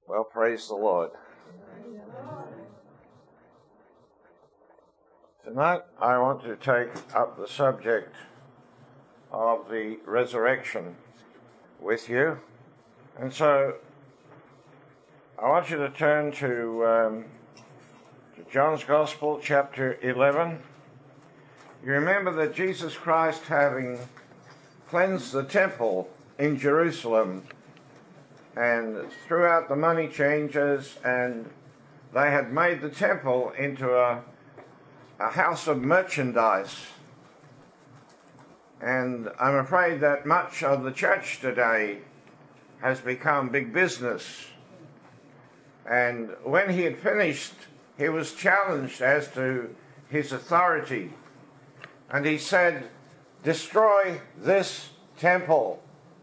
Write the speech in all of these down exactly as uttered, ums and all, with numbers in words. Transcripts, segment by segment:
Well, praise the Lord. Tonight I want to take up the subject of the resurrection with you. And so I want you to turn to, um, to John's Gospel, chapter eleven. You remember that Jesus Christ, having cleansed the temple in Jerusalem and threw out the money changers, and they had made the temple into a, a house of merchandise. And I'm afraid that much of the church today has become big business. And when he had finished, he was challenged as to his authority. And he said, "Destroy this temple.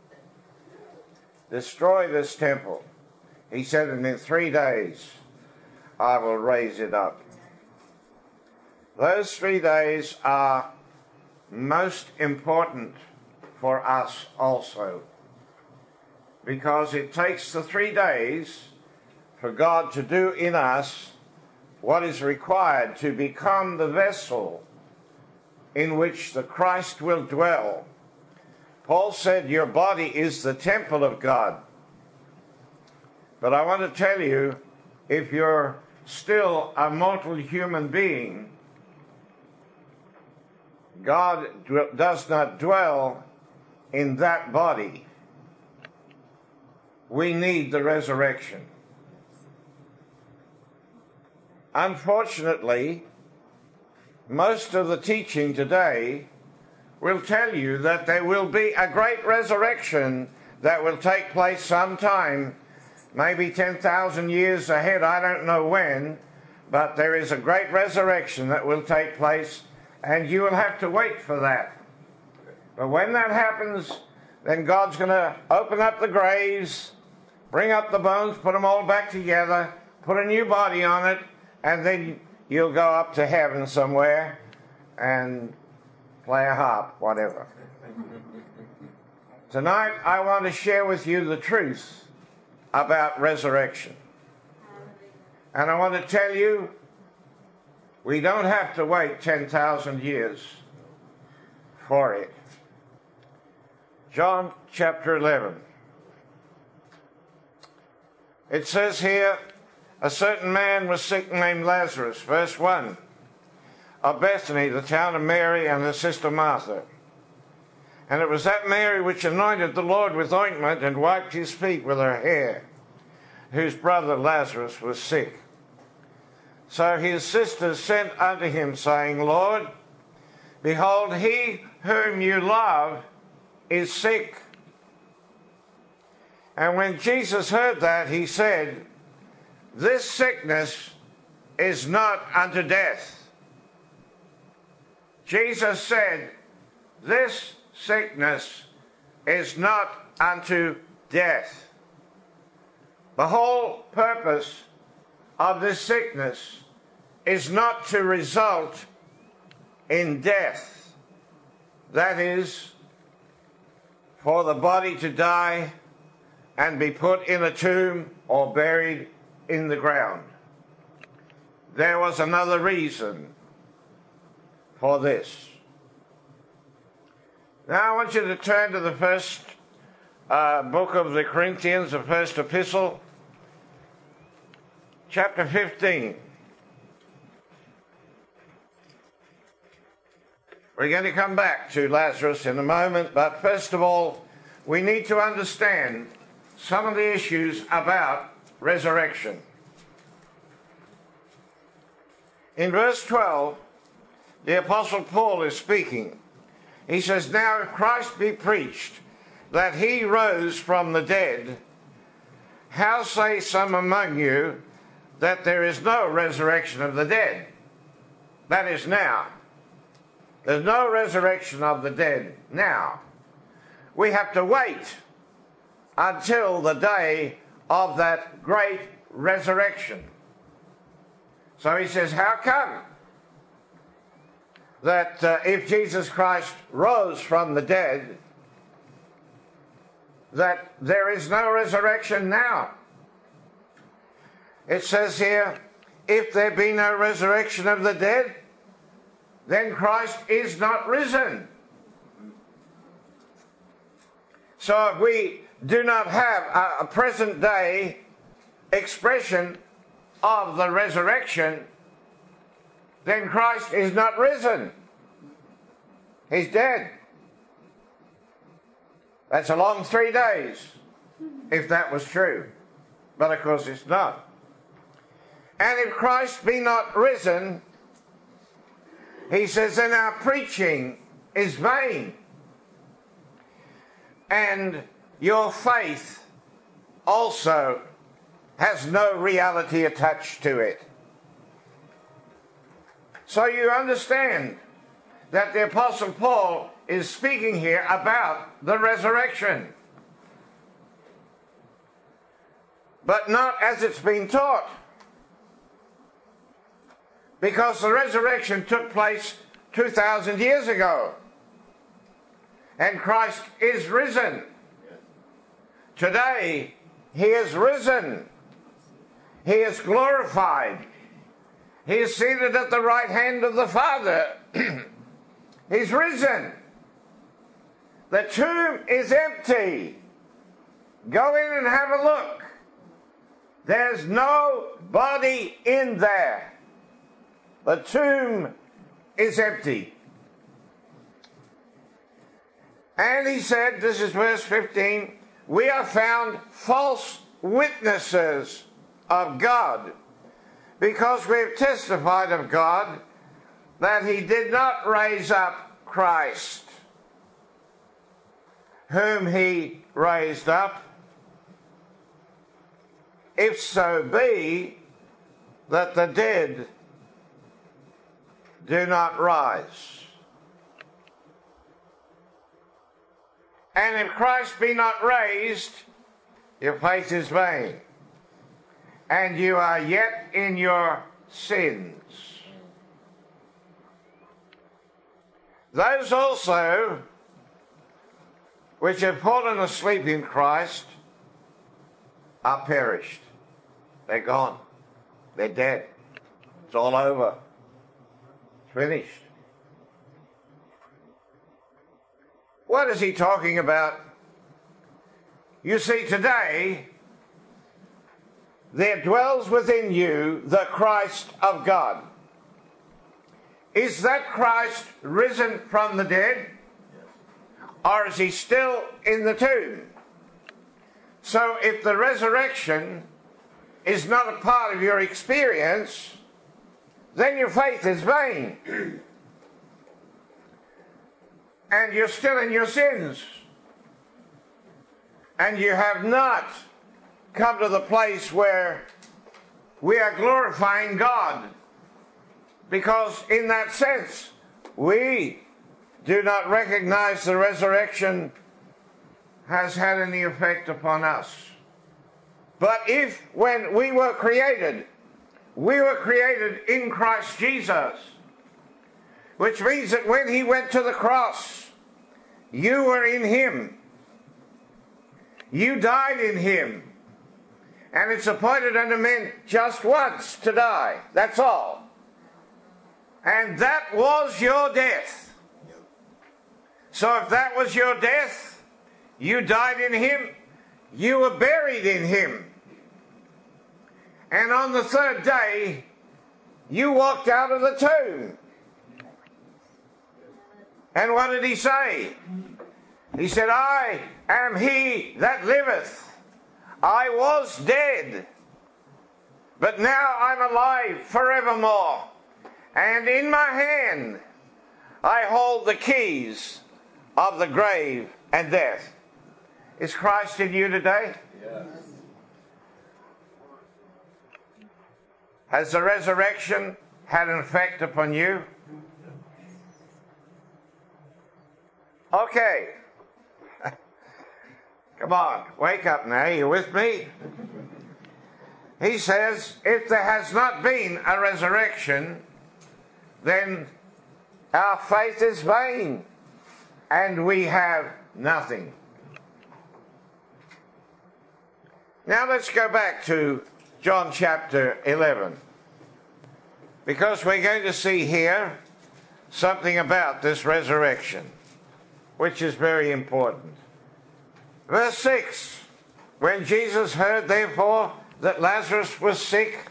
Destroy this temple." He said, "and in three days I will raise it up." Those three days are most important for us also, because it takes the three days for God to do in us what is required to become the vessel in which the Christ will dwell. Paul said, "Your body is the temple of God." But I want to tell you, if you're still a mortal human being, God does not dwell in that body. We need the resurrection. Unfortunately, most of the teaching today will tell you that there will be a great resurrection that will take place sometime, maybe ten thousand years ahead, I don't know when, but there is a great resurrection that will take place, and you will have to wait for that. But when that happens, then God's going to open up the graves, bring up the bones, put them all back together, put a new body on it, and then you'll go up to heaven somewhere and play a harp, whatever. Tonight I want to share with you the truth about resurrection. And I want to tell you, we don't have to wait ten thousand years for it. John chapter eleven. It says here, "A certain man was sick named Lazarus," verse one, "of Bethany, the town of Mary and her sister Martha. And it was that Mary which anointed the Lord with ointment and wiped his feet with her hair, whose brother Lazarus was sick. So his sisters sent unto him, saying, Lord, behold, he whom you love is sick. And when Jesus heard that, he said, This sickness is not unto death." Jesus said, "This sickness is not unto death." The whole purpose of this sickness is not to result in death. That is, for the body to die and be put in a tomb or buried in the ground. There was another reason for this. Now I want you to turn to the first uh, book of the Corinthians, the first epistle, chapter fifteen. We're going to come back to Lazarus in a moment, but first of all, we need to understand some of the issues about resurrection. In verse twelve, the Apostle Paul is speaking. He says, "Now if Christ be preached that he rose from the dead, how say some among you that there is no resurrection of the dead?" That is now. There's no resurrection of the dead now. We have to wait until the day of that great resurrection. So he says, how come that uh, if Jesus Christ rose from the dead, that there is no resurrection now? It says here, if there be no resurrection of the dead, then Christ is not risen. So if we do not have a, a present day expression of the resurrection, then Christ is not risen. He's dead. That's a long three days, if that was true. But of course it's not. And if Christ be not risen, he says, then our preaching is vain, and your faith also has no reality attached to it. So you understand that the Apostle Paul is speaking here about the resurrection, but not as it's been taught, because the resurrection took place two thousand years ago, and Christ is risen. Today, he is risen. He is glorified. He is seated at the right hand of the Father. He's risen. The tomb is empty. Go in and have a look. There's no body in there. The tomb is empty. And he said, this is verse fifteen, we are found false witnesses of God, because we have testified of God that he did not raise up Christ, whom he raised up, if so be that the dead do not rise. And if Christ be not raised, your faith is vain, and you are yet in your sins. Those also which have fallen asleep in Christ are perished. They're gone. They're dead. It's all over. It's finished. What is he talking about? You see, today there dwells within you the Christ of God. Is that Christ risen from the dead? Or is he still in the tomb? So if the resurrection is not a part of your experience, then your faith is vain. And you're still in your sins. And you have not come to the place where we are glorifying God. Because in that sense, we do not recognize the resurrection has had any effect upon us. But if, when we were created, we were created in Christ Jesus, which means that when he went to the cross, you were in him. You died in him. And it's appointed unto men just once to die. That's all. And that was your death. So if that was your death, you died in him, you were buried in him. And on the third day, you walked out of the tomb. And what did he say? He said, I am he that liveth. I was dead, but now I'm alive forevermore. And in my hand I hold the keys of the grave and death. Is Christ in you today? Yes. Has the resurrection had an effect upon you? Okay. Come on, wake up now. You with me? He says, if there has not been a resurrection, then our faith is vain, and we have nothing. Now let's go back to John chapter eleven, because we're going to see here something about this resurrection, which is very important. Verse six, when Jesus heard, therefore, that Lazarus was sick,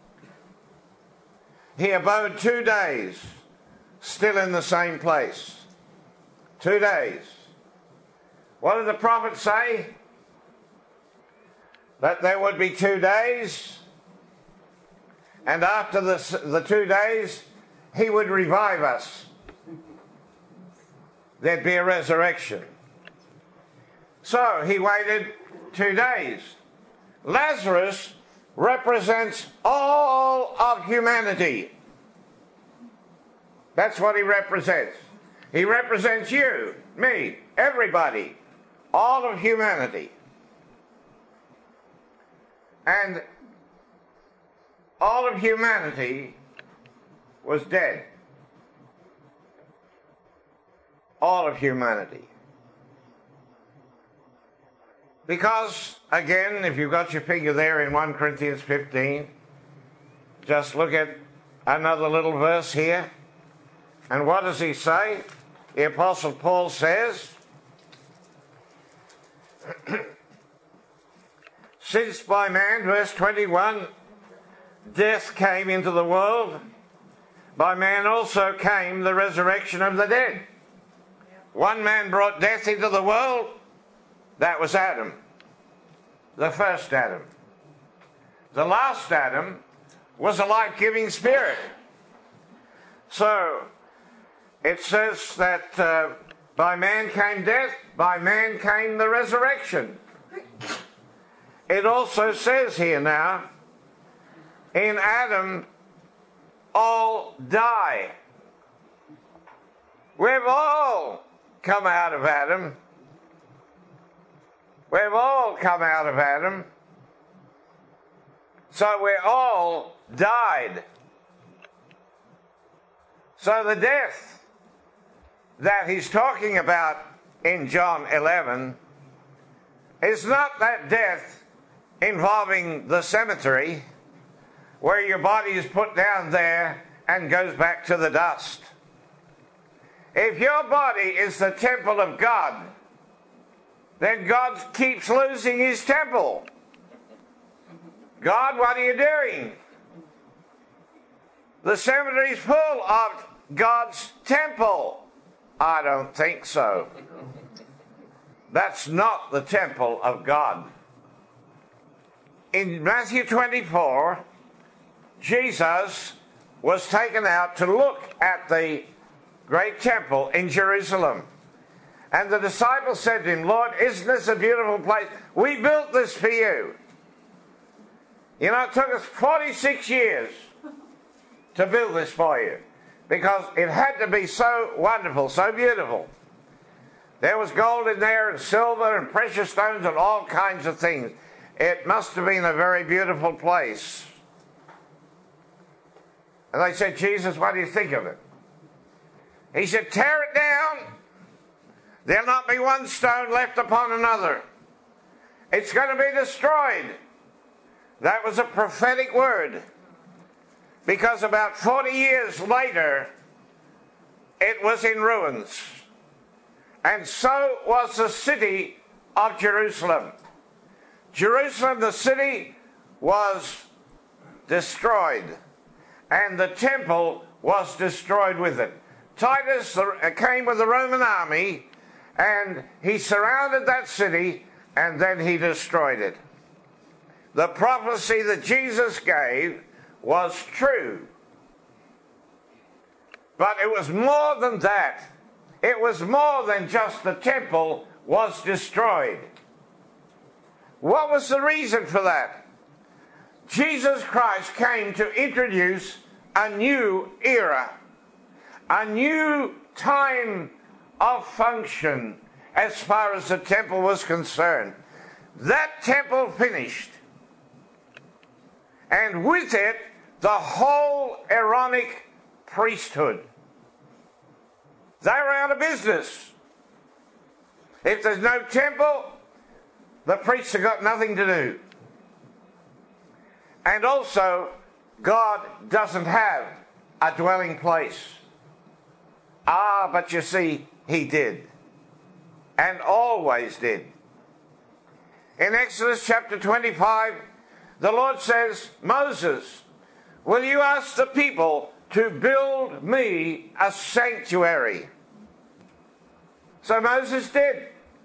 he abode two days still in the same place. Two days. What did the prophet say? That there would be two days, and after the, the two days, he would revive us. There'd be a resurrection. So he waited two days. Lazarus represents all of humanity. That's what he represents. He represents you, me, everybody, all of humanity. And all of humanity was dead. All of humanity. Because, again, if you've got your finger there in First Corinthians fifteen, just look at another little verse here. And what does he say? The Apostle Paul says, since by man, verse twenty-one, death came into the world, by man also came the resurrection of the dead. One man brought death into the world. That was Adam, the first Adam. The last Adam was a life-giving spirit. So, it says that uh, by man came death, by man came the resurrection. It also says here now, in Adam, all die. We've all come out of Adam. We've all come out of Adam. So we all died. So the death that he's talking about in John eleven is not that death involving the cemetery where your body is put down there and goes back to the dust. If your body is the temple of God, then God keeps losing his temple. God, what are you doing? The cemetery's full of God's temple. I don't think so. That's not the temple of God. In Matthew twenty-four, Jesus was taken out to look at the great temple in Jerusalem. And the disciples said to him, Lord, isn't this a beautiful place? We built this for you. You know, it took us forty-six years to build this for you, because it had to be so wonderful, so beautiful. There was gold in there and silver and precious stones and all kinds of things. It must have been a very beautiful place. And they said, Jesus, what do you think of it? He said, tear it down. There'll not be one stone left upon another. It's going to be destroyed. That was a prophetic word. Because about forty years later, it was in ruins. And so was the city of Jerusalem. Jerusalem, the city, was destroyed. And the temple was destroyed with it. Titus came with the Roman army, and he surrounded that city, and then he destroyed it. The prophecy that Jesus gave was true. But it was more than that. It was more than just the temple was destroyed. What was the reason for that? Jesus Christ came to introduce a new era, a new time of function as far as the temple was concerned. That temple finished. And with it, the whole Aaronic priesthood. They were out of business. If there's no temple, the priests have got nothing to do. And also, God doesn't have a dwelling place. Ah, but you see, he did. And always did. In Exodus chapter twenty-five, the Lord says, Moses, will you ask the people to build me a sanctuary? So Moses did.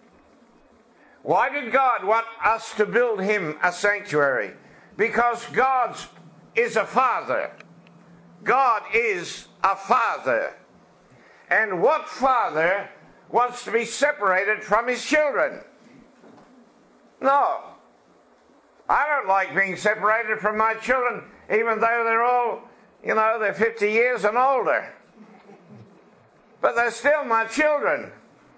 Why did God want us to build him a sanctuary? Because God is a father. God is a father. And what father wants to be separated from his children? No. I don't like being separated from my children, even though they're all, you know, they're fifty years and older. But they're still my children.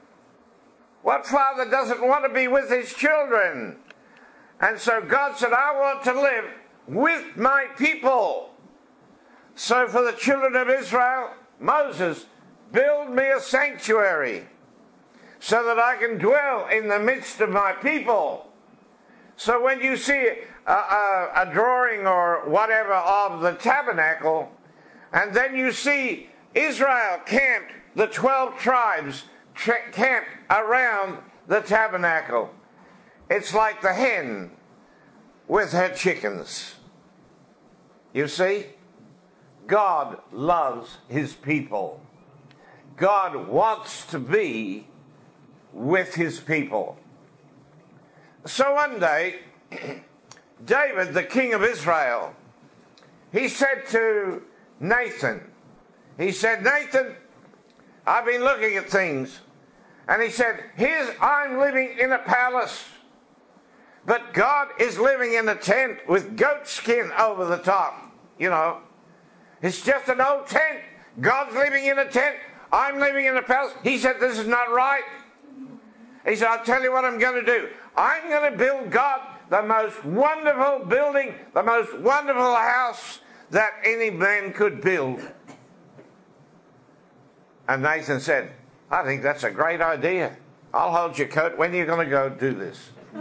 What father doesn't want to be with his children? And so God said, I want to live with my people. So for the children of Israel, Moses, build me a sanctuary so that I can dwell in the midst of my people. So when you see a, a, a drawing or whatever of the tabernacle, and then you see Israel camped, the twelve tribes tra- camped around the tabernacle, it's like the hen with her chickens. You see? God loves his people. God wants to be with his people. So one day, David, the king of Israel, he said to Nathan, he said, Nathan, I've been looking at things. And he said, here's, I'm living in a palace, but God is living in a tent with goat skin over the top. You know, it's just an old tent. God's living in a tent. I'm living in a palace. He said, this is not right. He said, I'll tell you what I'm going to do. I'm going to build God the most wonderful building, the most wonderful house that any man could build. And Nathan said, I think that's a great idea. I'll hold your coat. When are you going to go do this?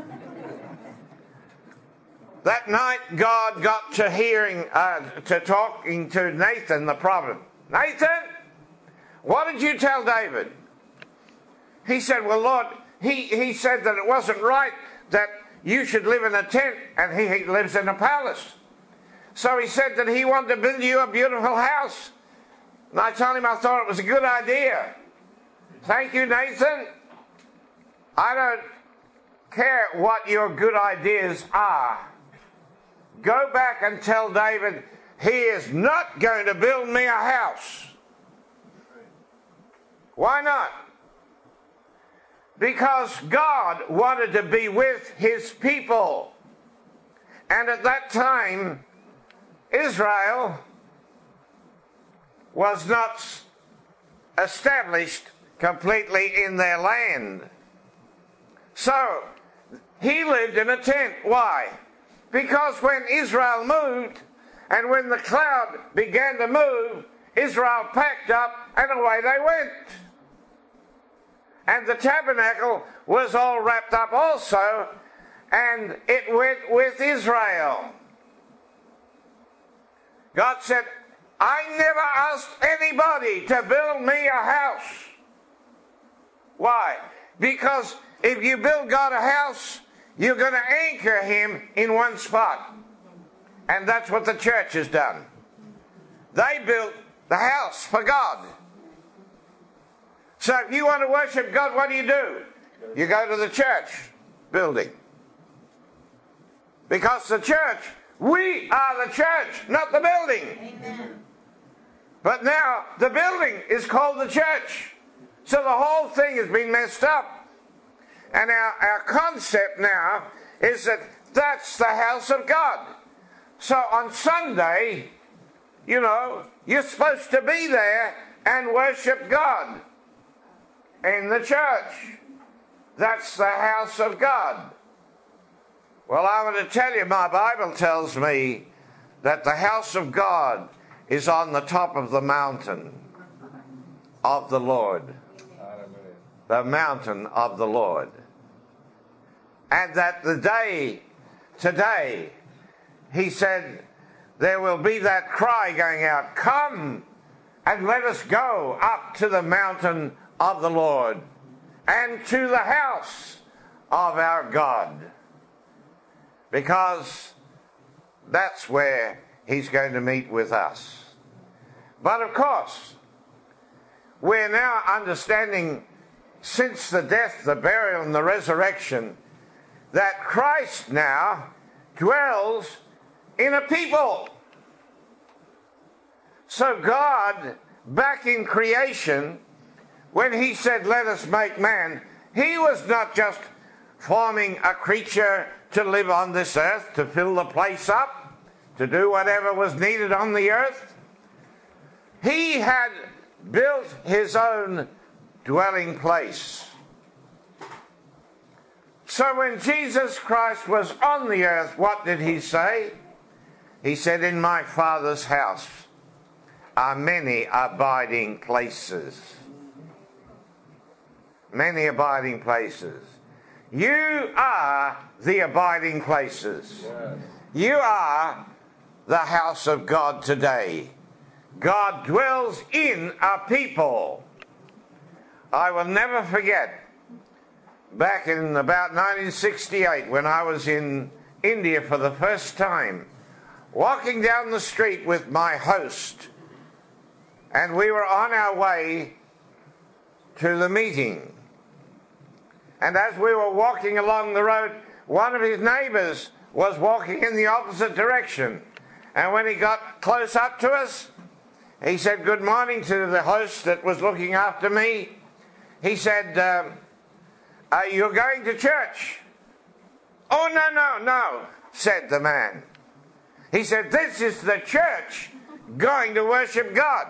That night, God got to hearing, uh, to talking to Nathan the prophet. Nathan, what did you tell David? He said, well, Lord, he, he said that it wasn't right that you should live in a tent, and he, he lives in a palace. So he said that he wanted to build you a beautiful house. And I told him I thought it was a good idea. Thank you, Nathan. I don't care what your good ideas are. Go back and tell David he is not going to build me a house. Why not? Because God wanted to be with his people. And at that time, Israel was not established completely in their land. So, he lived in a tent. Why? Because when Israel moved, and when the cloud began to move, Israel packed up and away they went. And the tabernacle was all wrapped up also, and it went with Israel. God said, I never asked anybody to build me a house. Why? Because if you build God a house, you're going to anchor him in one spot. And that's what the church has done. They built the house for God. So if you want to worship God, what do you do? You go to the church building. Because the church, we are the church, not the building. Amen. But now the building is called the church. So the whole thing has been messed up. And our, our concept now is that that's the house of God. So on Sunday, you know, you're supposed to be there and worship God in the church. That's the house of God. Well, I want to tell you, my Bible tells me that the house of God is on the top of the mountain of the Lord. The mountain of the Lord. And that the day, today, he said, there will be that cry going out, come and let us go up to the mountain of the Lord and to the house of our God. Because that's where he's going to meet with us. But of course, we're now understanding, since the death, the burial, and the resurrection, that Christ now dwells in a people. So God, back in creation, when he said, let us make man, he was not just forming a creature to live on this earth, to fill the place up, to do whatever was needed on the earth. He had built his own dwelling place. So when Jesus Christ was on the earth, what did he say? He said, in my Father's house are many abiding places. Many abiding places. You are the abiding places. Yes. You are the house of God today. God dwells in a people. I will never forget, back in about nineteen sixty-eight, when I was in India for the first time, walking down the street with my host, and we were on our way to the meeting. And as we were walking along the road, one of his neighbors was walking in the opposite direction. And when he got close up to us, he said good morning to the host that was looking after me. He said, um, uh, you're going to church? Oh, no, no, no, said the man. He said, this is the church going to worship God.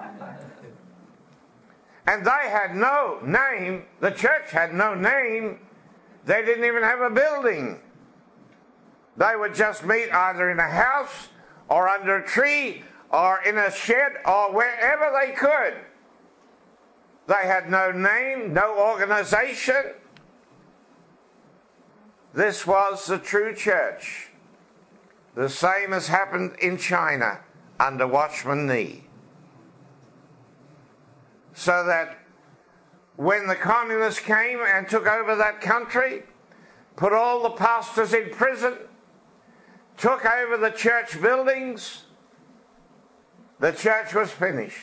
And they had no name. The church had no name. They didn't even have a building. They would just meet either in a house or under a tree or in a shed or wherever they could. They had no name, no organization. This was the true church. The same has happened in China under Watchman Nee. So that when the communists came and took over that country, put all the pastors in prison, took over the church buildings, the church was finished.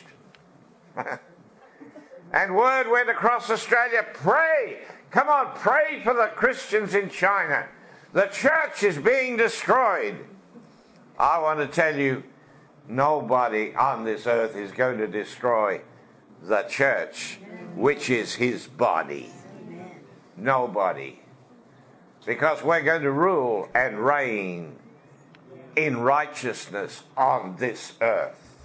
And word went across Australia, pray, come on, pray for the Christians in China. The church is being destroyed. I want to tell you, nobody on this earth is going to destroy the church, which is his body. Nobody. Because we're going to rule and reign in righteousness on this earth.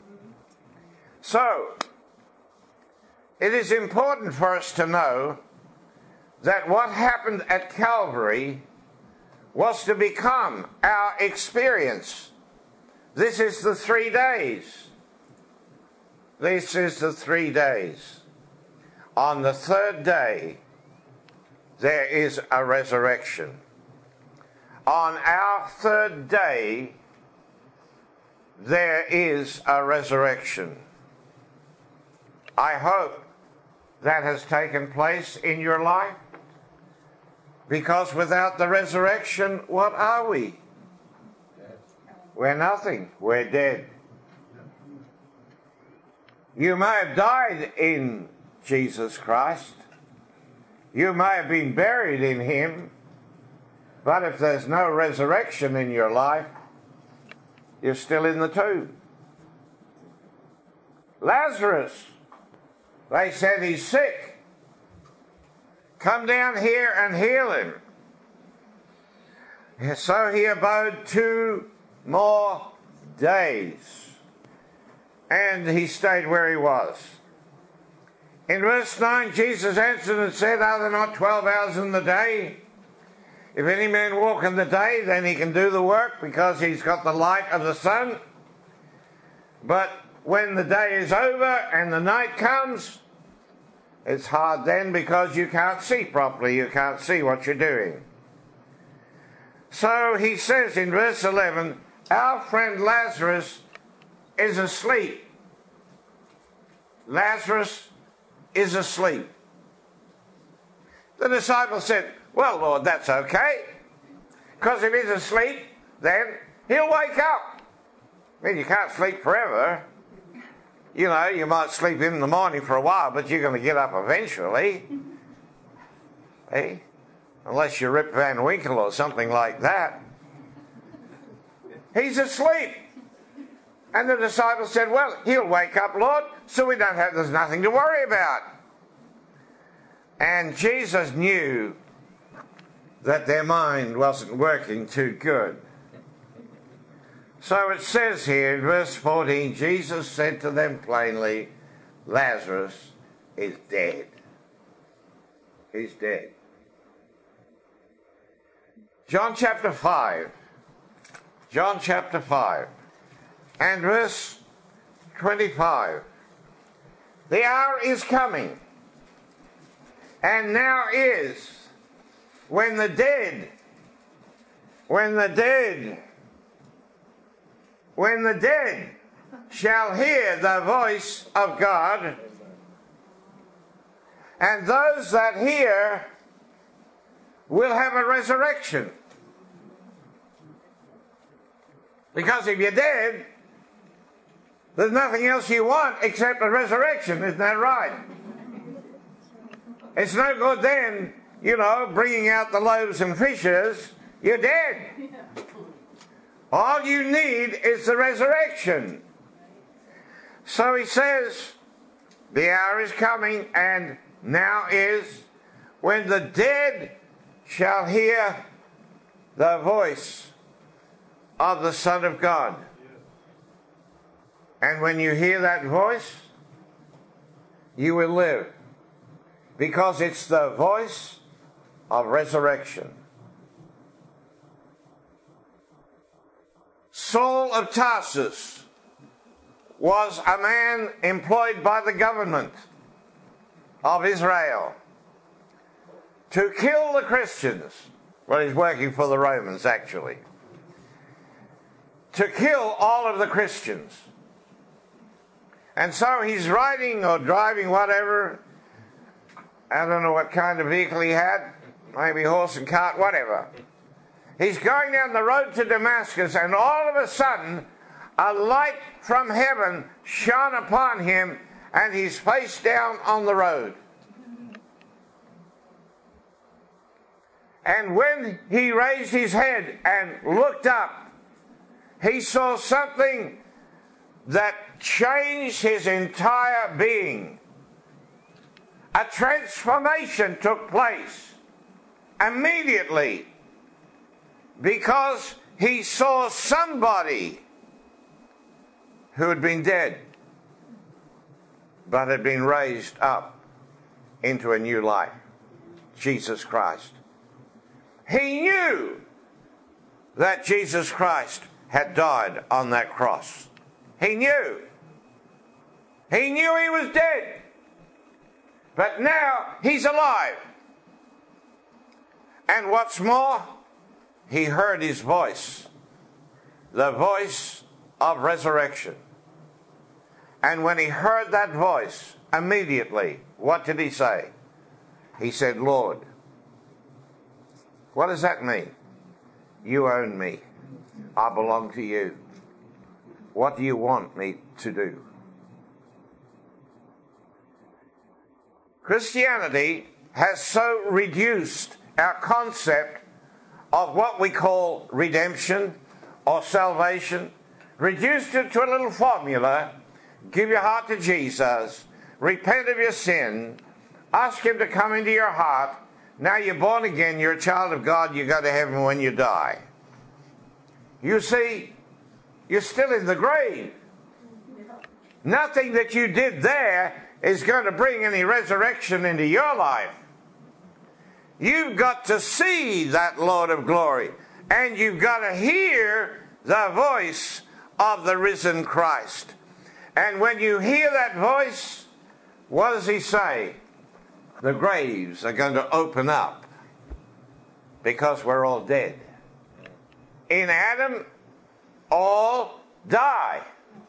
So, it is important for us to know that what happened at Calvary was to become our experience. This is the three days. This is the three days. On the third day, there is a resurrection. On our third day, there is a resurrection. I hope that has taken place in your life, because without the resurrection, what are we? We're nothing. We're dead. You may have died in Jesus Christ. You may have been buried in him. But if there's no resurrection in your life, you're still in the tomb. Lazarus, they said he's sick. Come down here and heal him. So he abode two more days. And he stayed where he was. In verse nine, Jesus answered and said, are there not twelve hours in the day? If any man walk in the day, then he can do the work, because he's got the light of the sun. But when the day is over and the night comes, it's hard then, because you can't see properly. You can't see what you're doing. So he says in verse eleven, our friend Lazarus is asleep. Lazarus is asleep. The disciples said, well, Lord, that's okay. Because if he's asleep, then he'll wake up. I mean, you can't sleep forever. You know, you might sleep in the morning for a while, but you're going to get up eventually. Hey? Unless you're Rip Van Winkle or something like that. He's asleep. And the disciples said, well, he'll wake up, Lord, so we don't have, there's nothing to worry about. And Jesus knew that their mind wasn't working too good. So it says here in verse fourteen, Jesus said to them plainly, Lazarus is dead. He's dead. John chapter five. John chapter five. And verse twenty-five. The hour is coming, and now is, when the dead, when the dead, when the dead shall hear the voice of God, and those that hear will have a resurrection. Because if you're dead, there's nothing else you want except a resurrection, isn't that right? It's no good then, you know, bringing out the loaves and fishes. You're dead. All you need is the resurrection. So he says, the hour is coming, and now is, when the dead shall hear the voice of the Son of God. And when you hear that voice, you will live. Because it's the voice of resurrection. Saul of Tarsus was a man employed by the government of Israel to kill the Christians. Well, he's working for the Romans, actually. To kill all of the Christians. And so he's riding or driving, whatever. I don't know what kind of vehicle he had. Maybe horse and cart, whatever. He's going down the road to Damascus, and all of a sudden, a light from heaven shone upon him, and he's face down on the road. And when he raised his head and looked up, he saw something that changed his entire being. A transformation took place immediately because he saw somebody who had been dead but had been raised up into a new life. Jesus Christ. He knew that Jesus Christ had died on that cross. He knew. He knew he was dead. But now he's alive. And what's more, he heard his voice. The voice of resurrection. And when he heard that voice, immediately, what did he say? He said, Lord. What does that mean? You own me. I belong to you. What do you want me to do? Christianity has so reduced our concept of what we call redemption or salvation, reduced it to a little formula. Give your heart to Jesus, repent of your sin, ask him to come into your heart. Now you're born again, you're a child of God, you go to heaven when you die. You see, you're still in the grave. Nothing that you did there is going to bring any resurrection into your life. You've got to see that Lord of glory, and you've got to hear the voice of the risen Christ. And when you hear that voice, what does he say? The graves are going to open up because we're all dead. In Adam, all die.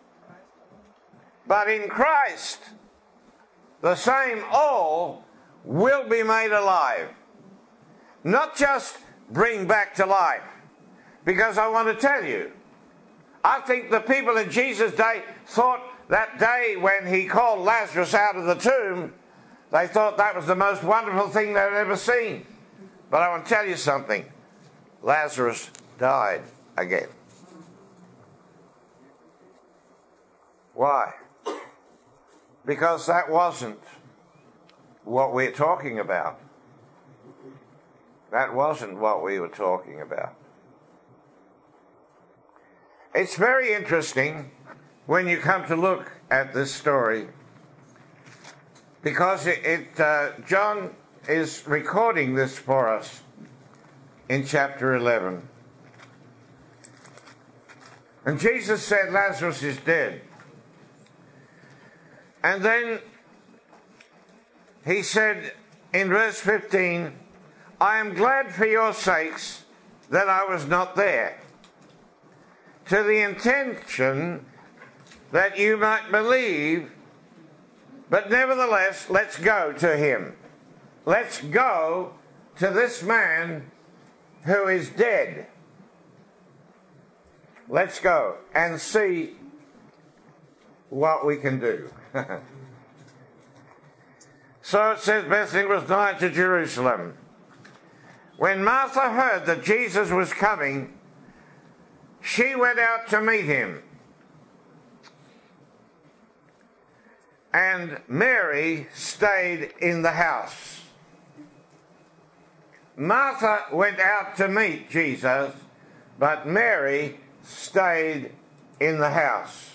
But in Christ, the same all will be made alive. Not just bring back to life. Because I want to tell you, I think the people in Jesus' day thought that day when he called Lazarus out of the tomb, they thought that was the most wonderful thing they'd ever seen. But I want to tell you something. Lazarus died again. Why? Because that wasn't what we're talking about. That wasn't what we were talking about. It's very interesting when you come to look at this story, because it, it uh, John is recording this for us in chapter eleven. And Jesus said Lazarus is dead. And then he said in verse fifteen, I am glad for your sakes that I was not there, to the intention that you might believe, but nevertheless, let's go to him. Let's go to this man who is dead. Let's go and see what we can do. So it says, Bethany was nigh to Jerusalem. When Martha heard that Jesus was coming, she went out to meet him. And Mary stayed in the house. Martha went out to meet Jesus, but Mary stayed in the house.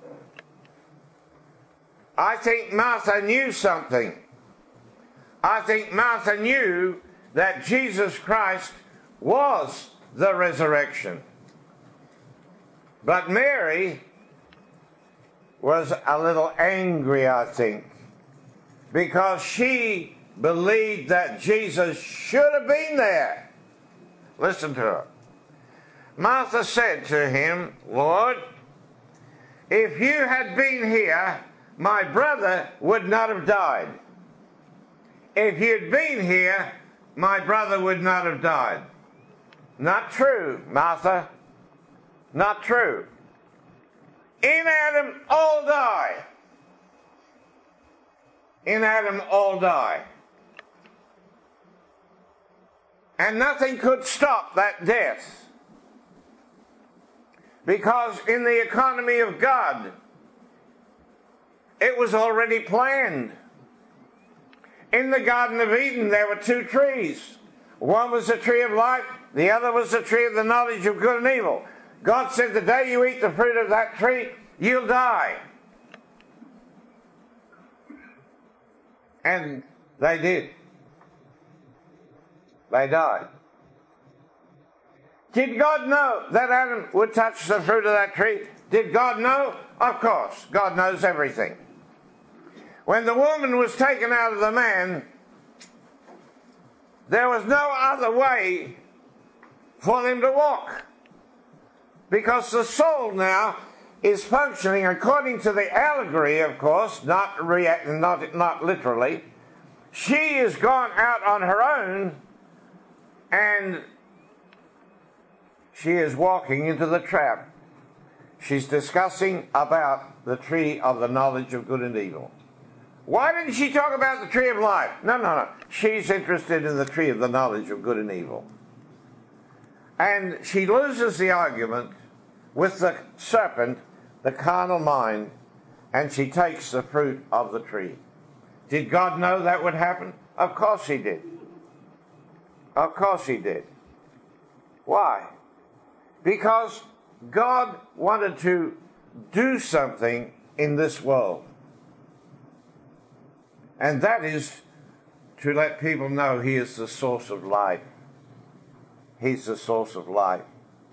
I think Martha knew something. I think Martha knew that Jesus Christ was the resurrection. But Mary was a little angry, I think, because she believed that Jesus should have been there. Listen to her. Martha said to him, Lord, if you had been here, my brother would not have died. If you'd been here, my brother would not have died. Not true, Martha. Not true. In Adam, all die. In Adam, all die. And nothing could stop that death. Because in the economy of God, it was already planned. In the Garden of Eden, there were two trees. One was the tree of life, the other was the tree of the knowledge of good and evil. God said, the day you eat the fruit of that tree, you'll die. And they did. They died. Did God know that Adam would touch the fruit of that tree? Did God know? Of course. God knows everything. When the woman was taken out of the man, there was no other way for them to walk. Because the soul now is functioning according to the allegory, of course, not, rea- not, not literally. She has gone out on her own, and she is walking into the trap. She's discussing about the tree of the knowledge of good and evil. Why didn't she talk about the tree of life? No, no, no. She's interested in the tree of the knowledge of good and evil. And she loses the argument with the serpent, the carnal mind, and she takes the fruit of the tree. Did God know that would happen? Of course he did. Of course he did. Why? Because God wanted to do something in this world. And that is to let people know he is the source of life. He's the source of life.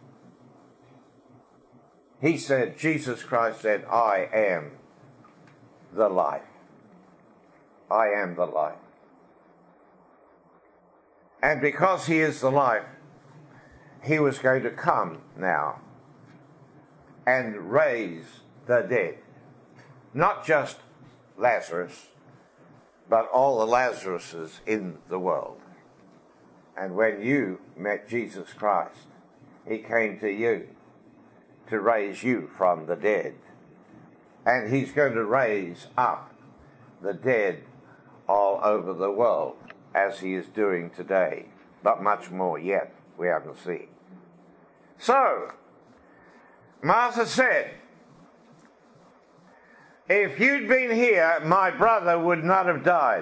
He said, Jesus Christ said, I am the life. I am the life. And because he is the life, he was going to come now and raise the dead. Not just Lazarus, but all the Lazaruses in the world. And when you met Jesus Christ, he came to you to raise you from the dead. And he's going to raise up the dead all over the world, as he is doing today, but much more yet we haven't seen. So, Martha said, if you'd been here, my brother would not have died.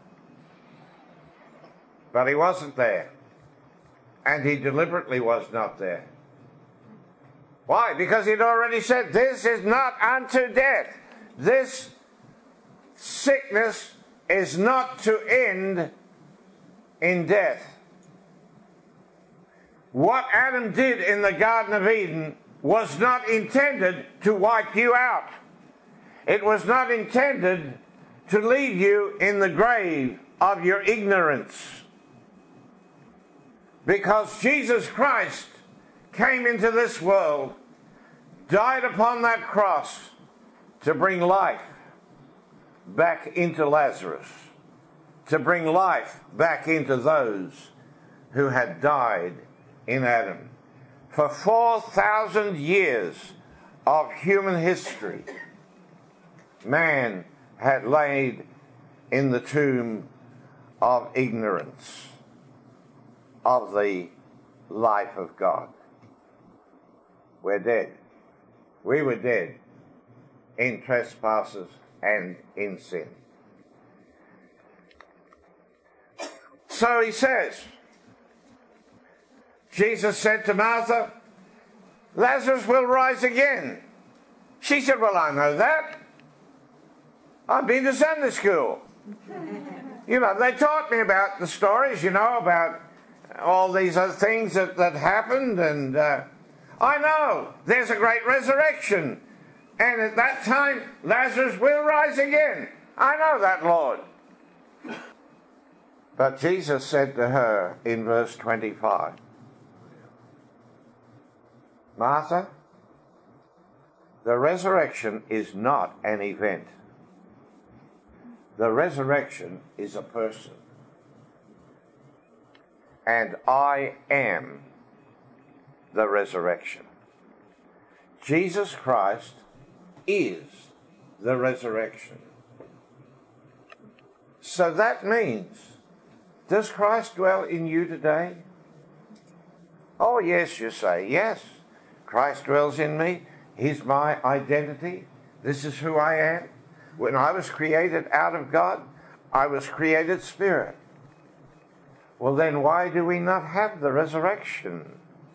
But he wasn't there. And he deliberately was not there. Why? Because he'd already said, this is not unto death. This sickness is not to end in death. What Adam did in the Garden of Eden was not intended to wipe you out. It was not intended to leave you in the grave of your ignorance. Because Jesus Christ came into this world, died upon that cross to bring life back into Lazarus, to bring life back into those who had died in Adam. For four thousand years of human history, man had laid in the tomb of ignorance of the life of God. We're dead. We were dead in trespasses and in sin. So he says, Jesus said to Martha, Lazarus will rise again. She said, well, I know that. I've been to Sunday school. You know, they taught me about the stories, you know, about all these other things that, that happened, and uh, I know there's a great resurrection, and at that time Lazarus will rise again. I know that, Lord. But Jesus said to her in verse twenty-five, Martha, the resurrection is not an event. The resurrection is a person. And I am the resurrection. Jesus Christ is the resurrection. So that means, does Christ dwell in you today? Oh, yes, you say, yes. Christ dwells in me. He's my identity. This is who I am. When I was created out of God, I was created spirit. Well, then why do we not have the resurrection?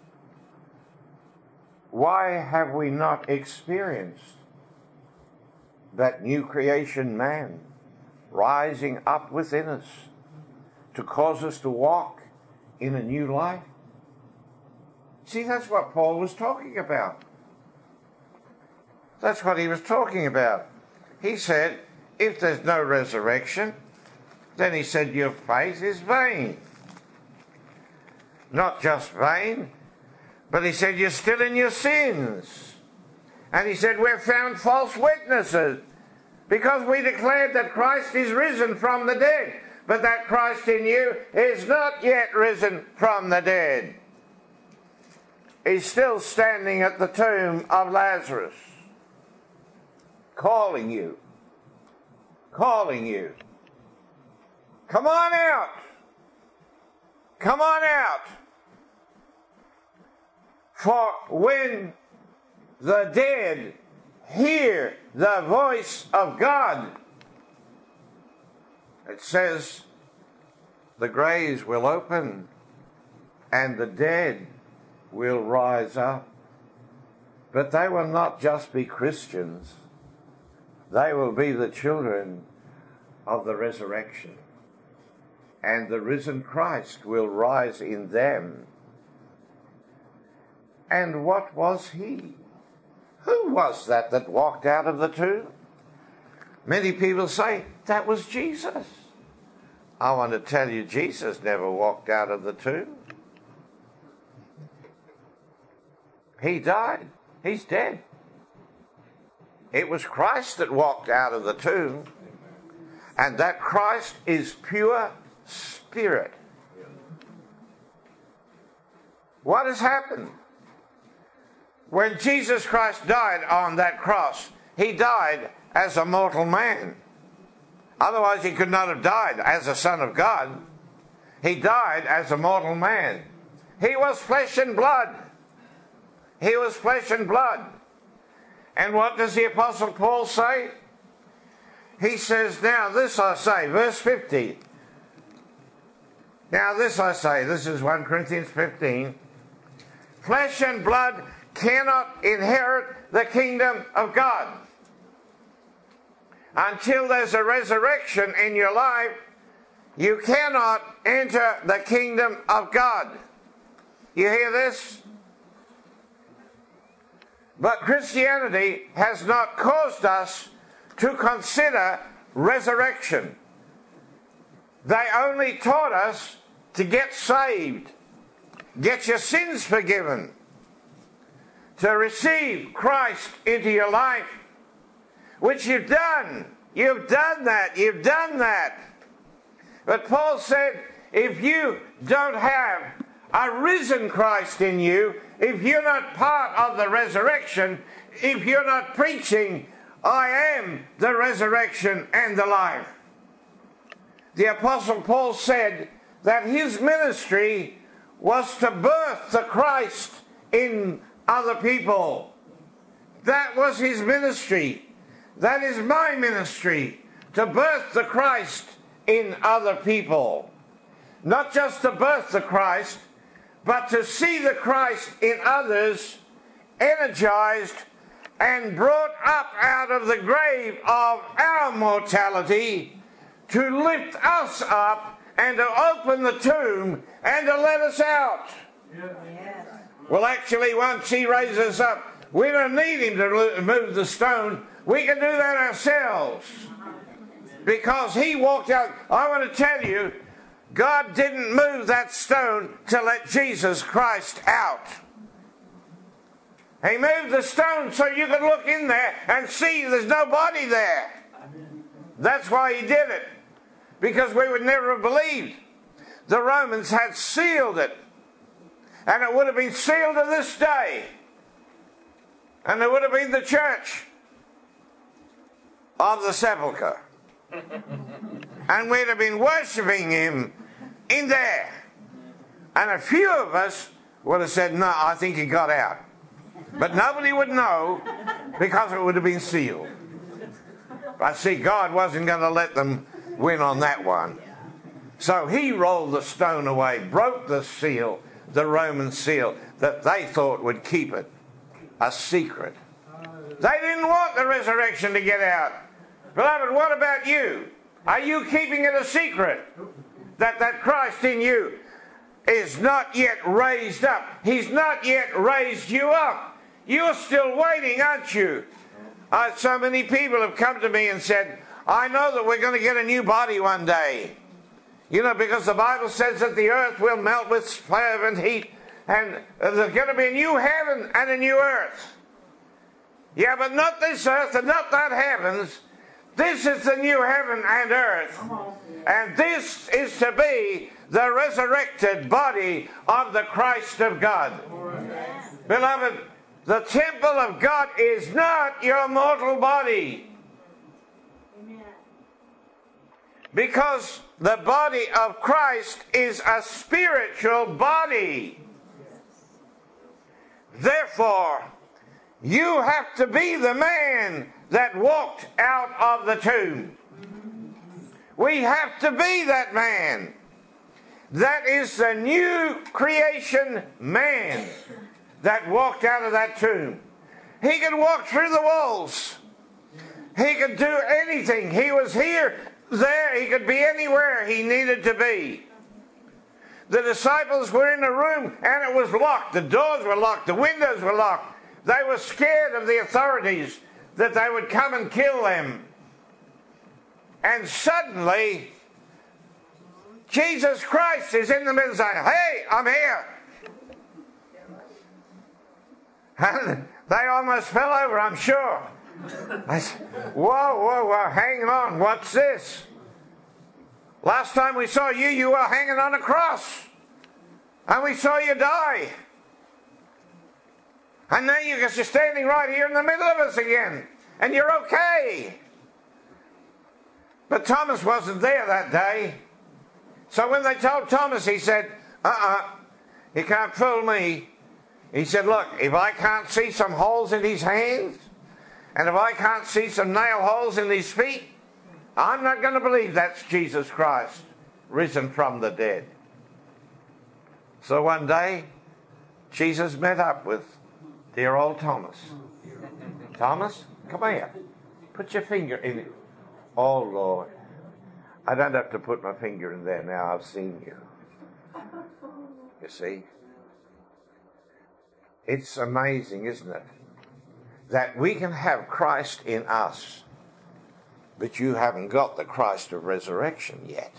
Why have we not experienced that new creation man rising up within us to cause us to walk in a new life? See, that's what Paul was talking about. That's what he was talking about. He said, if there's no resurrection, then he said, your faith is vain. Not just vain, but he said, you're still in your sins. And he said, we've found false witnesses because we declared that Christ is risen from the dead, but that Christ in you is not yet risen from the dead. He's still standing at the tomb of Lazarus, calling you, calling you. Come on out. Come on out. For when the dead hear the voice of God, it says the graves will open and the dead will rise up. But they will not just be Christians. They will be the children of the resurrection. And the risen Christ will rise in them. And what was he? Who was that that walked out of the tomb? Many people say, that was Jesus. I want to tell you, Jesus never walked out of the tomb. He died. He's dead. It was Christ that walked out of the tomb. And that Christ is pure spirit. What has happened? When Jesus Christ died on that cross, he died as a mortal man. Otherwise, he could not have died as a son of God. He died as a mortal man. He was flesh and blood. He was flesh and blood. And what does the Apostle Paul say? He says, now this I say, verse fifty. Now this I say, this is First Corinthians fifteen. Flesh and blood cannot inherit the kingdom of God. Until there's a resurrection in your life, you cannot enter the kingdom of God. You hear this? But Christianity has not caused us to consider resurrection. They only taught us to get saved, get your sins forgiven, to receive Christ into your life, which you've done. You've done that. You've done that. But Paul said, if you don't have a risen Christ in you, if you're not part of the resurrection, if you're not preaching, I am the resurrection and the life. The Apostle Paul said that his ministry was to birth the Christ in other people. That was his ministry. That is my ministry, to birth the Christ in other people. Not just to birth the Christ, but to see the Christ in others energized and brought up out of the grave of our mortality to lift us up and to open the tomb and to let us out. Yes. Well, actually, once he raises us up, we don't need him to move the stone. We can do that ourselves. Because he walked out. I want to tell you, God didn't move that stone to let Jesus Christ out. He moved the stone so you could look in there and see there's nobody there. That's why he did it. Because we would never have believed. The Romans had sealed it. And it would have been sealed to this day. And there would have been the church of the sepulchre. And we'd have been worshipping him in there. And a few of us would have said, no, I think he got out. But nobody would know because it would have been sealed. But see, God wasn't going to let them win on that one. So he rolled the stone away, broke the seal, the Roman seal, that they thought would keep it a secret. They didn't want the resurrection to get out. Beloved, what about you? Are you keeping it a secret that that Christ in you is not yet raised up? He's not yet raised you up. You're still waiting, aren't you? Uh, so many people have come to me and said, I know that we're going to get a new body one day. You know, because the Bible says that the earth will melt with fervent heat, and there's going to be a new heaven and a new earth. Yeah, but not this earth and not that heavens. This is the new heaven and earth. And this is to be the resurrected body of the Christ of God. Yes. Beloved, the temple of God is not your mortal body. Amen. Because the body of Christ is a spiritual body. Therefore, you have to be the man that walked out of the tomb. We have to be that man. That is the new creation man that walked out of that tomb. He could walk through the walls. He could do anything. He was here, there. He could be anywhere he needed to be. The disciples were in a room and it was locked. The doors were locked. The windows were locked. They were scared of the authorities that they would come and kill them. And suddenly, Jesus Christ is in the middle saying, hey, I'm here. And they almost fell over, I'm sure. I said, whoa, whoa, whoa, hang on, what's this? Last time we saw you, you were hanging on a cross. And we saw you die. And now you're just standing right here in the middle of us again. And you're okay. But Thomas wasn't there that day. So when they told Thomas, he said, uh-uh, you can't fool me. He said, look, if I can't see some holes in his hands, and if I can't see some nail holes in his feet, I'm not going to believe that's Jesus Christ risen from the dead. So one day, Jesus met up with dear old Thomas. Thomas, come here. Put your finger in it. Oh, Lord. I don't have to put my finger in there now. I've seen you. You see? It's amazing, isn't it? That we can have Christ in us, but you haven't got the Christ of resurrection yet.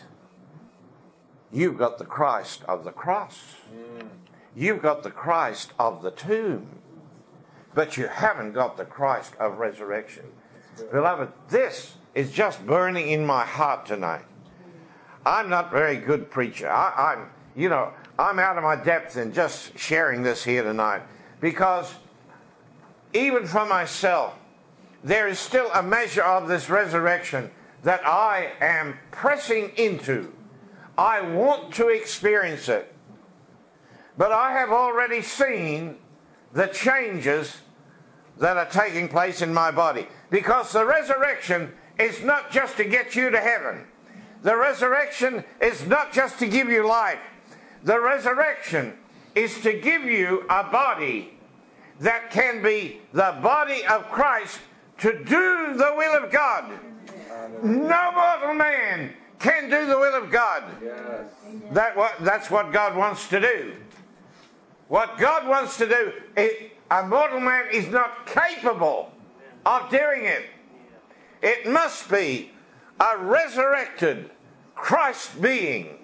You've got the Christ of the cross. You've got the Christ of the tomb, but you haven't got the Christ of resurrection. Beloved, this is just burning in my heart tonight. I'm not a very good preacher. I, I'm, you know, I'm out of my depth in just sharing this here tonight, because even for myself, there is still a measure of this resurrection that I am pressing into. I want to experience it. But I have already seen the changes that are taking place in my body. Because the resurrection is not just to get you to heaven. The resurrection is not just to give you life. The resurrection is to give you a body that can be the body of Christ to do the will of God. No mortal man can do the will of God. Yes. That what, that's what God wants to do. What God wants to do, it, a mortal man is not capable of doing it. It must be a resurrected Christ being.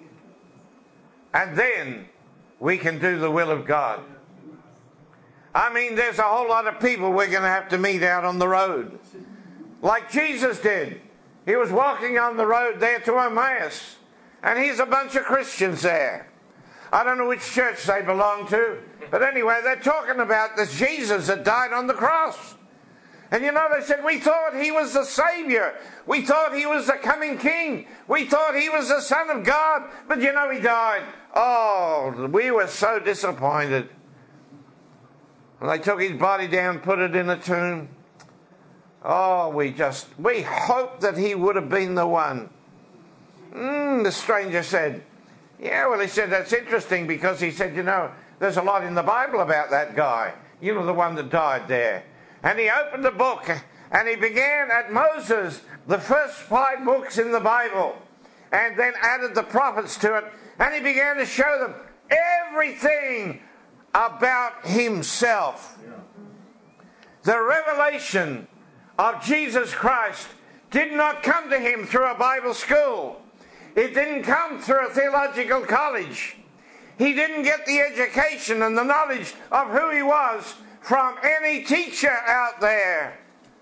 And then we can do the will of God. I mean, there's a whole lot of people we're going to have to meet out on the road. Like Jesus did. He was walking on the road there to Emmaus. And here's a bunch of Christians there. I don't know which church they belong to. But anyway, they're talking about this Jesus that died on the cross. And you know, they said, we thought he was the Savior. We thought he was the coming King. We thought he was the Son of God. But you know, he died. Oh, we were so disappointed. And they took his body down, put it in a tomb. Oh, we just, we hoped that he would have been the one. Mm, the stranger said, yeah, well, he said, that's interesting, because he said, you know, there's a lot in the Bible about that guy. You know, the one that died there. And he opened the book, and he began at Moses, the first five books in the Bible, and then added the prophets to it, and he began to show them everything about himself. The revelation of Jesus Christ did not come to him through a Bible school. It didn't come through a theological college. He didn't get the education and the knowledge of who he was from any teacher out there.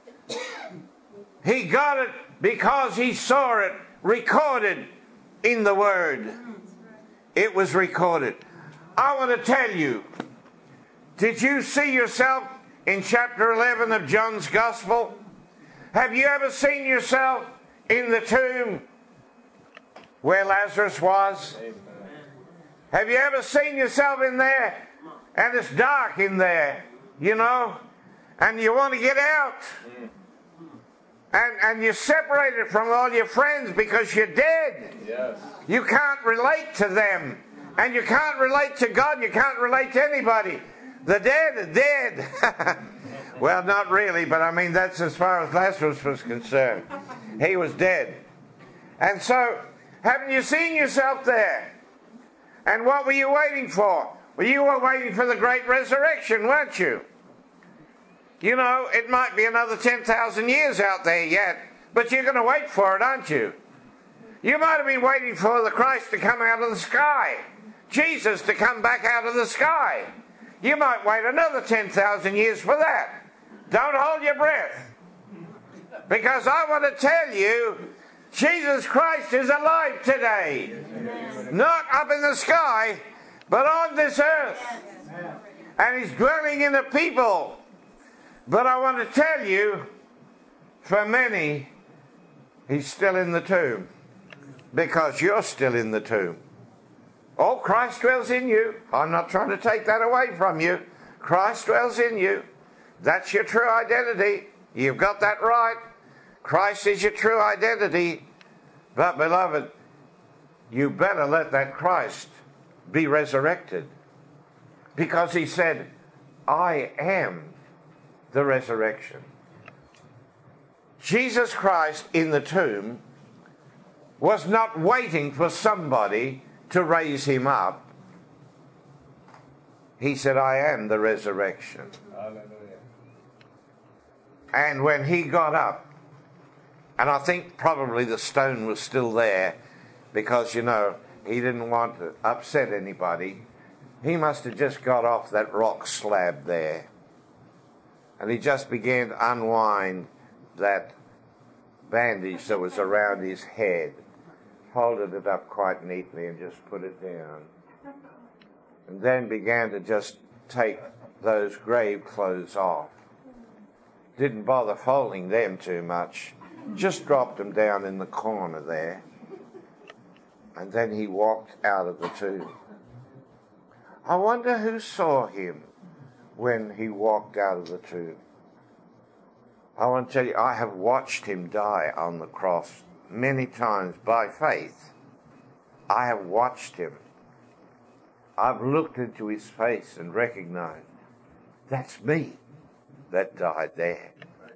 He got it because he saw it recorded in the Word. It was recorded. I want to tell you, did you see yourself in chapter eleven of John's Gospel? Have you ever seen yourself in the tomb where Lazarus was? Amen. Have you ever seen yourself in there and it's dark in there, you know, and you want to get out? And, and you're separated from all your friends because you're dead. Yes. You can't relate to them. And you can't relate to God. You can't relate to anybody. The dead are dead. Well, not really, but I mean, that's as far as Lazarus was concerned. He was dead. And so, haven't you seen yourself there? And what were you waiting for? Well, you were waiting for the great resurrection, weren't you? You know, it might be another ten thousand years out there yet, but you're going to wait for it, aren't you? You might have been waiting for the Christ to come out of the sky. Jesus to come back out of the sky. You might wait another ten thousand years for that. Don't hold your breath. Because I want to tell you, Jesus Christ is alive today. Amen. Not up in the sky, but on this earth. Amen. And He's dwelling in the people. But I want to tell you, for many, He's still in the tomb. Because you're still in the tomb. Oh, Christ dwells in you. I'm not trying to take that away from you. Christ dwells in you. That's your true identity. You've got that right. Christ is your true identity. But, beloved, you better let that Christ be resurrected. Because He said, I am the resurrection. Jesus Christ in the tomb was not waiting for somebody to raise Him up. He said, I am the resurrection. Hallelujah. And when He got up, and I think probably the stone was still there because, you know, He didn't want to upset anybody. He must have just got off that rock slab there. And He just began to unwind that bandage that was around His head. Folded it up quite neatly and just put it down. And then began to just take those grave clothes off. Didn't bother folding them too much. Just dropped them down in the corner there. And then He walked out of the tomb. I wonder who saw Him when He walked out of the tomb. I want to tell you, I have watched Him die on the cross many times by faith. I have watched Him. I've looked into His face and recognized, that's me that died there.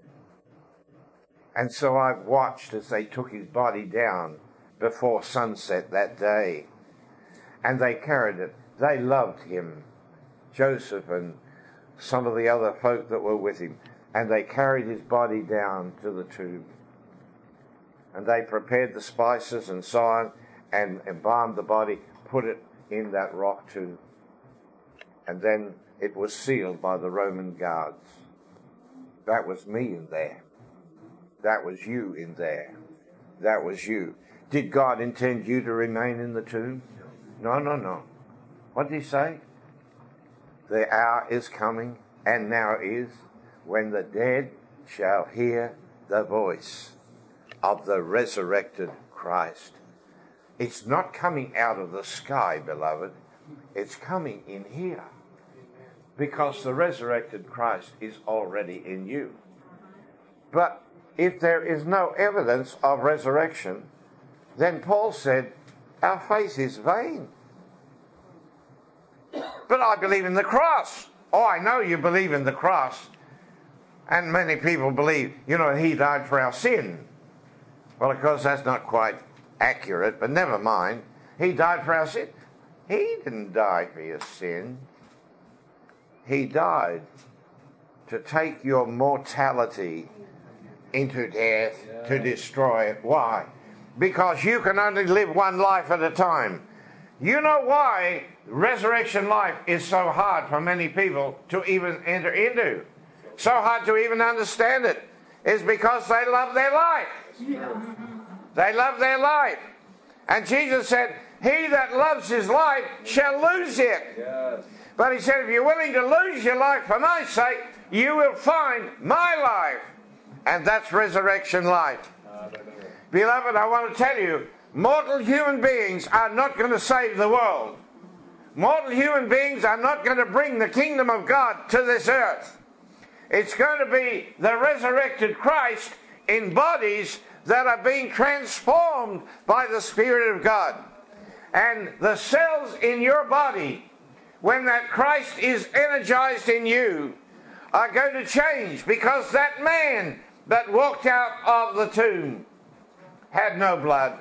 And so I've watched as they took His body down before sunset that day. And they carried it. They loved Him, Joseph and some of the other folk that were with Him. And they carried His body down to the tomb. And they prepared the spices and so on, and embalmed the body, put it in that rock tomb. And then it was sealed by the Roman guards. That was me in there. That was you in there. That was you. Did God intend you to remain in the tomb? No, no, no. What did He say? The hour is coming, and now is, when the dead shall hear the voice of the resurrected Christ. It's not coming out of the sky, beloved. It's coming in here. Because the resurrected Christ is already in you. But if there is no evidence of resurrection, then Paul said, our faith is vain. But I believe in the cross. Oh, I know you believe in the cross. And many people believe, you know, He died for our sin. Well, of course, that's not quite accurate, but never mind. He died for our sin. He didn't die for your sin. He died to take your mortality into death, yeah, to destroy it. Why? Because you can only live one life at a time. You know why resurrection life is so hard for many people to even enter into? So hard to even understand it. Is because they love their life. They love their life. And Jesus said, he that loves his life shall lose it. Yes. But He said, if you're willing to lose your life for my sake, you will find my life. And that's resurrection life. Hallelujah. Beloved, I want to tell you, mortal human beings are not going to save the world. Mortal human beings are not going to bring the kingdom of God to this earth. It's going to be the resurrected Christ in bodies that are being transformed by the Spirit of God. And the cells in your body, when that Christ is energized in you, are going to change, because that man that walked out of the tomb had no blood.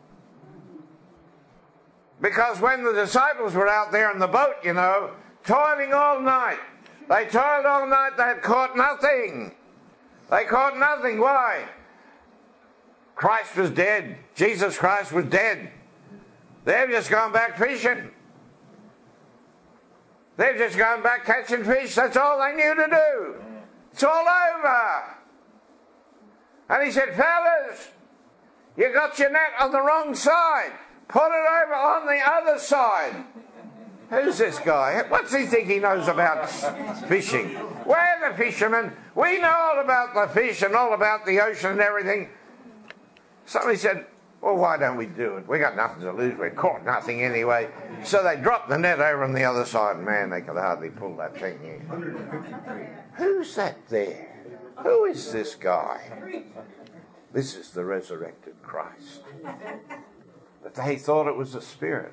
Because when the disciples were out there in the boat, you know, toiling all night, they toiled all night, they had caught nothing. They caught nothing. Why? Christ was dead. Jesus Christ was dead. They've just gone back fishing. They've just gone back catching fish. That's all they knew to do. It's all over. And he said, fellas, you got your net on the wrong side. Put it over on the other side. Who's this guy? What's he think he knows about fishing? We're the fishermen. We know all about the fish and all about the ocean and everything. Somebody said, well, why don't we do it? We got nothing to lose. We've caught nothing anyway. So they dropped the net over on the other side. Man, they could hardly pull that thing in. Who's that there? Who is this guy? This is the resurrected Christ. But they thought it was a spirit.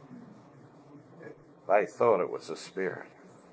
They thought it was a spirit.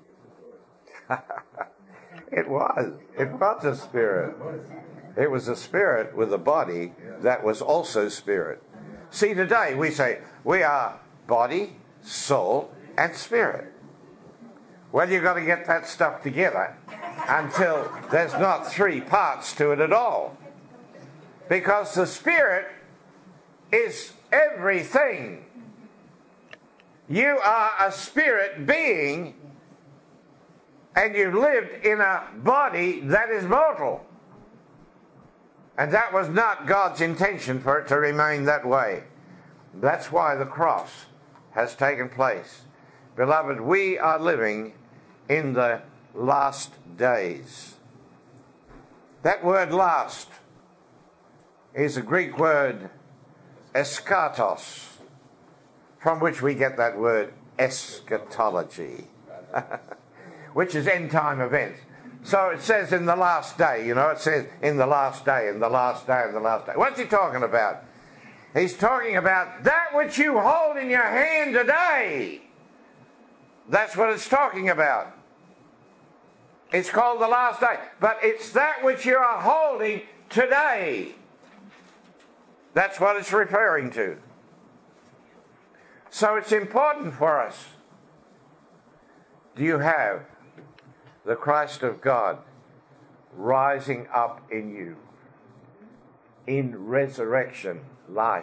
It was. It was a spirit. It was a spirit with a body that was also spirit. See, today we say we are body, soul, and spirit. Well, you've got to get that stuff together until there's not three parts to it at all. Because the spirit is everything. You are a spirit being, and you lived in a body that is mortal. And that was not God's intention for it to remain that way. That's why the cross has taken place. Beloved, we are living in the last days. That word last is a Greek word eskatos, from which we get that word eschatology, which is end time events. So it says in the last day, you know, it says in the last day, in the last day, in the last day. What's he talking about? He's talking about that which you hold in your hand today. That's what it's talking about. It's called the last day. But it's that which you are holding today. That's what it's referring to. So it's important for us. Do you have the Christ of God rising up in you in resurrection life?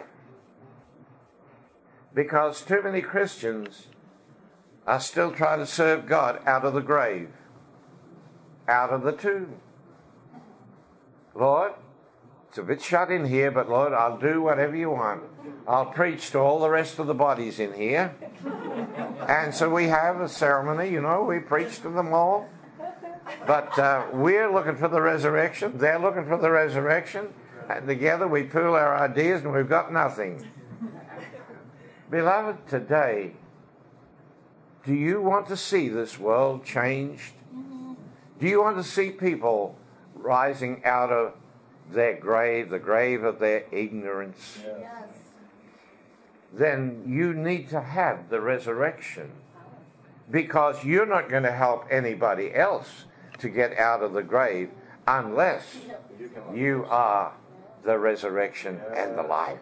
Because too many Christians are still trying to serve God out of the grave, out of the tomb. Lord, it's a bit shut in here, but Lord, I'll do whatever you want. I'll preach to all the rest of the bodies in here. And so we have a ceremony, you know, we preach to them all. But uh, we're looking for the resurrection. They're looking for the resurrection. And together we pool our ideas and we've got nothing. Beloved, today, do you want to see this world changed? Do you want to see people rising out of their grave, the grave of their ignorance? Yes. Then you need to have the resurrection, because you're not going to help anybody else to get out of the grave unless you are the resurrection and the life.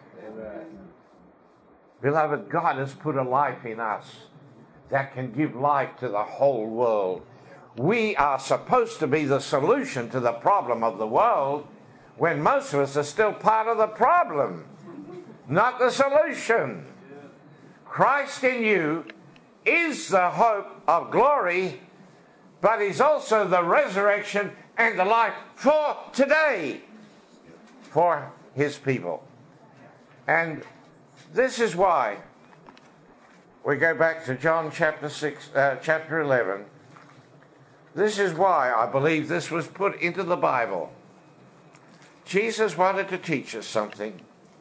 Beloved, God has put a life in us that can give life to the whole world. We are supposed to be the solution to the problem of the world, when most of us are still part of the problem, not the solution. Christ in you is the hope of glory, but he's also the resurrection and the life for today, for his people. And this is why we go back to John chapter six, uh, chapter eleven. This is why I believe this was put into the Bible. Jesus wanted to teach us something.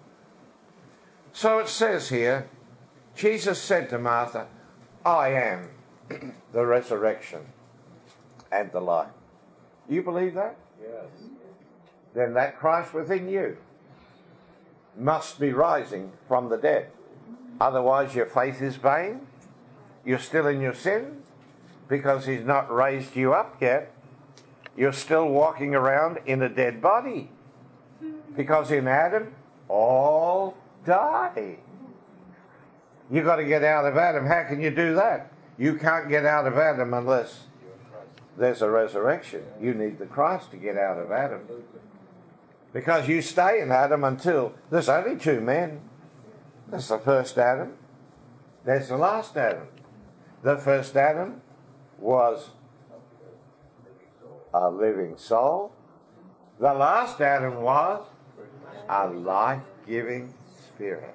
So it says here, Jesus said to Martha, I am the resurrection and the life. You believe that? Yes. Then that Christ within you must be rising from the dead. Otherwise your faith is vain. You're still in your sin because he's not raised you up yet. You're still walking around in a dead body. Because in Adam, all die. You've got to get out of Adam. How can you do that? You can't get out of Adam unless there's a resurrection. You need the Christ to get out of Adam. Because you stay in Adam until there's only two men. There's the first Adam. There's the last Adam. The first Adam was a living soul. The last Adam was a life-giving spirit.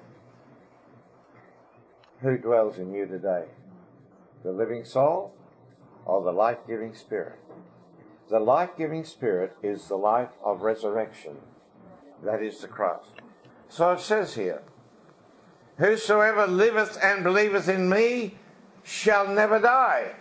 Who dwells in you today? The living soul or the life-giving spirit? The life-giving spirit is the life of resurrection. That is the Christ. So it says here, whosoever liveth and believeth in me shall never die.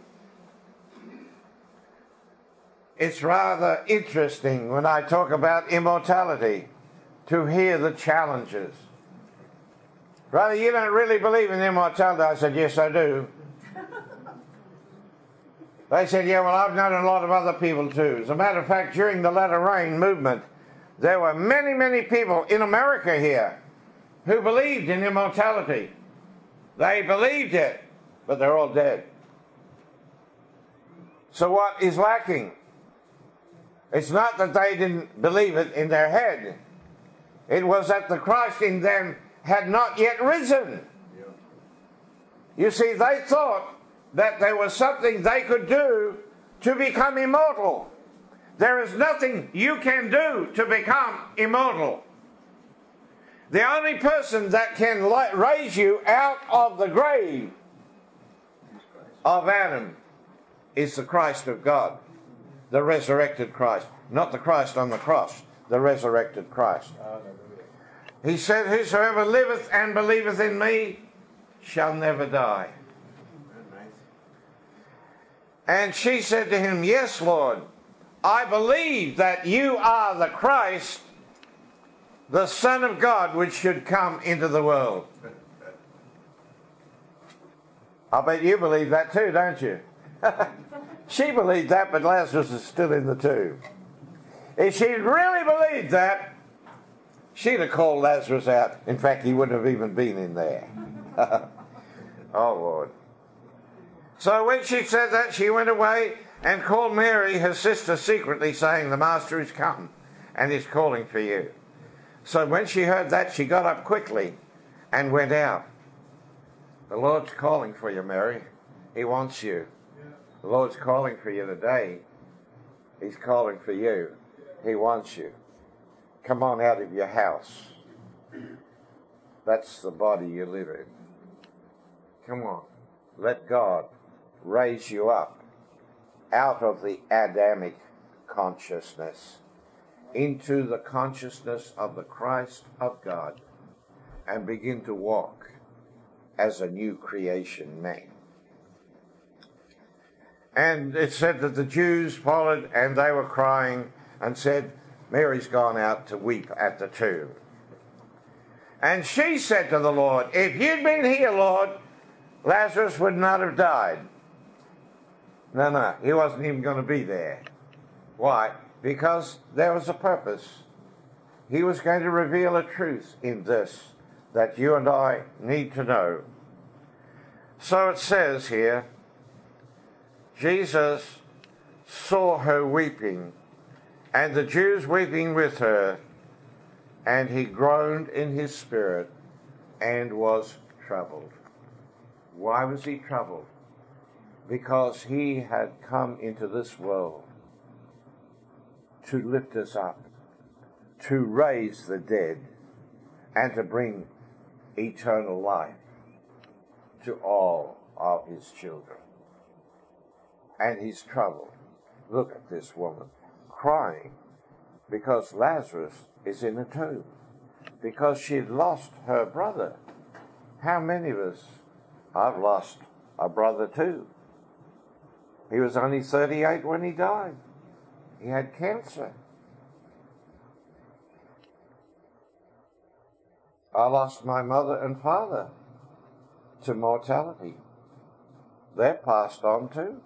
It's rather interesting when I talk about immortality to hear the challenges. Brother, you don't really believe in immortality? I said, yes, I do. They said, yeah, well, I've known a lot of other people too. As a matter of fact, during the latter rain movement, there were many, many people in America here who believed in immortality. They believed it, but they're all dead. So what is lacking? It's not that they didn't believe it in their head. It was that the Christ in them had not yet risen. Yeah. You see, they thought that there was something they could do to become immortal. There is nothing you can do to become immortal. The only person that can raise you out of the grave of Adam is the Christ of God, the resurrected Christ. Not the Christ on the cross, the resurrected Christ. He said, whosoever liveth and believeth in me shall never die. And she said to him, yes, Lord, I believe that you are the Christ, the Son of God, which should come into the world. I bet you believe that too, don't you? She believed that, but Lazarus is still in the tomb. If she really believed that, she'd have called Lazarus out. In fact, he wouldn't have even been in there. Oh, Lord. So when she said that, she went away and called Mary, her sister, secretly, saying, the Master is come and is calling for you. So when she heard that, she got up quickly and went out. The Lord's calling for you, Mary. He wants you. The Lord's calling for you today. He's calling for you. He wants you. Come on out of your house. That's the body you live in. Come on. Let God raise you up out of the Adamic consciousness into the consciousness of the Christ of God and begin to walk as a new creation man. And it said that the Jews followed and they were crying and said, Mary's gone out to weep at the tomb. And she said to the Lord, if you'd been here, Lord, Lazarus would not have died. No, no, he wasn't even going to be there. Why? Because there was a purpose. He was going to reveal a truth in this that you and I need to know. So it says here, Jesus saw her weeping, and the Jews weeping with her, and he groaned in his spirit and was troubled. Why was he troubled? Because he had come into this world to lift us up, to raise the dead, and to bring eternal life to all of his children. And he's troubled. Look at this woman crying because Lazarus is in a tomb, because she'd lost her brother. How many of us? I've lost a brother too. He was only thirty-eight when he died. He had cancer. I lost my mother and father to mortality. They're passed on too.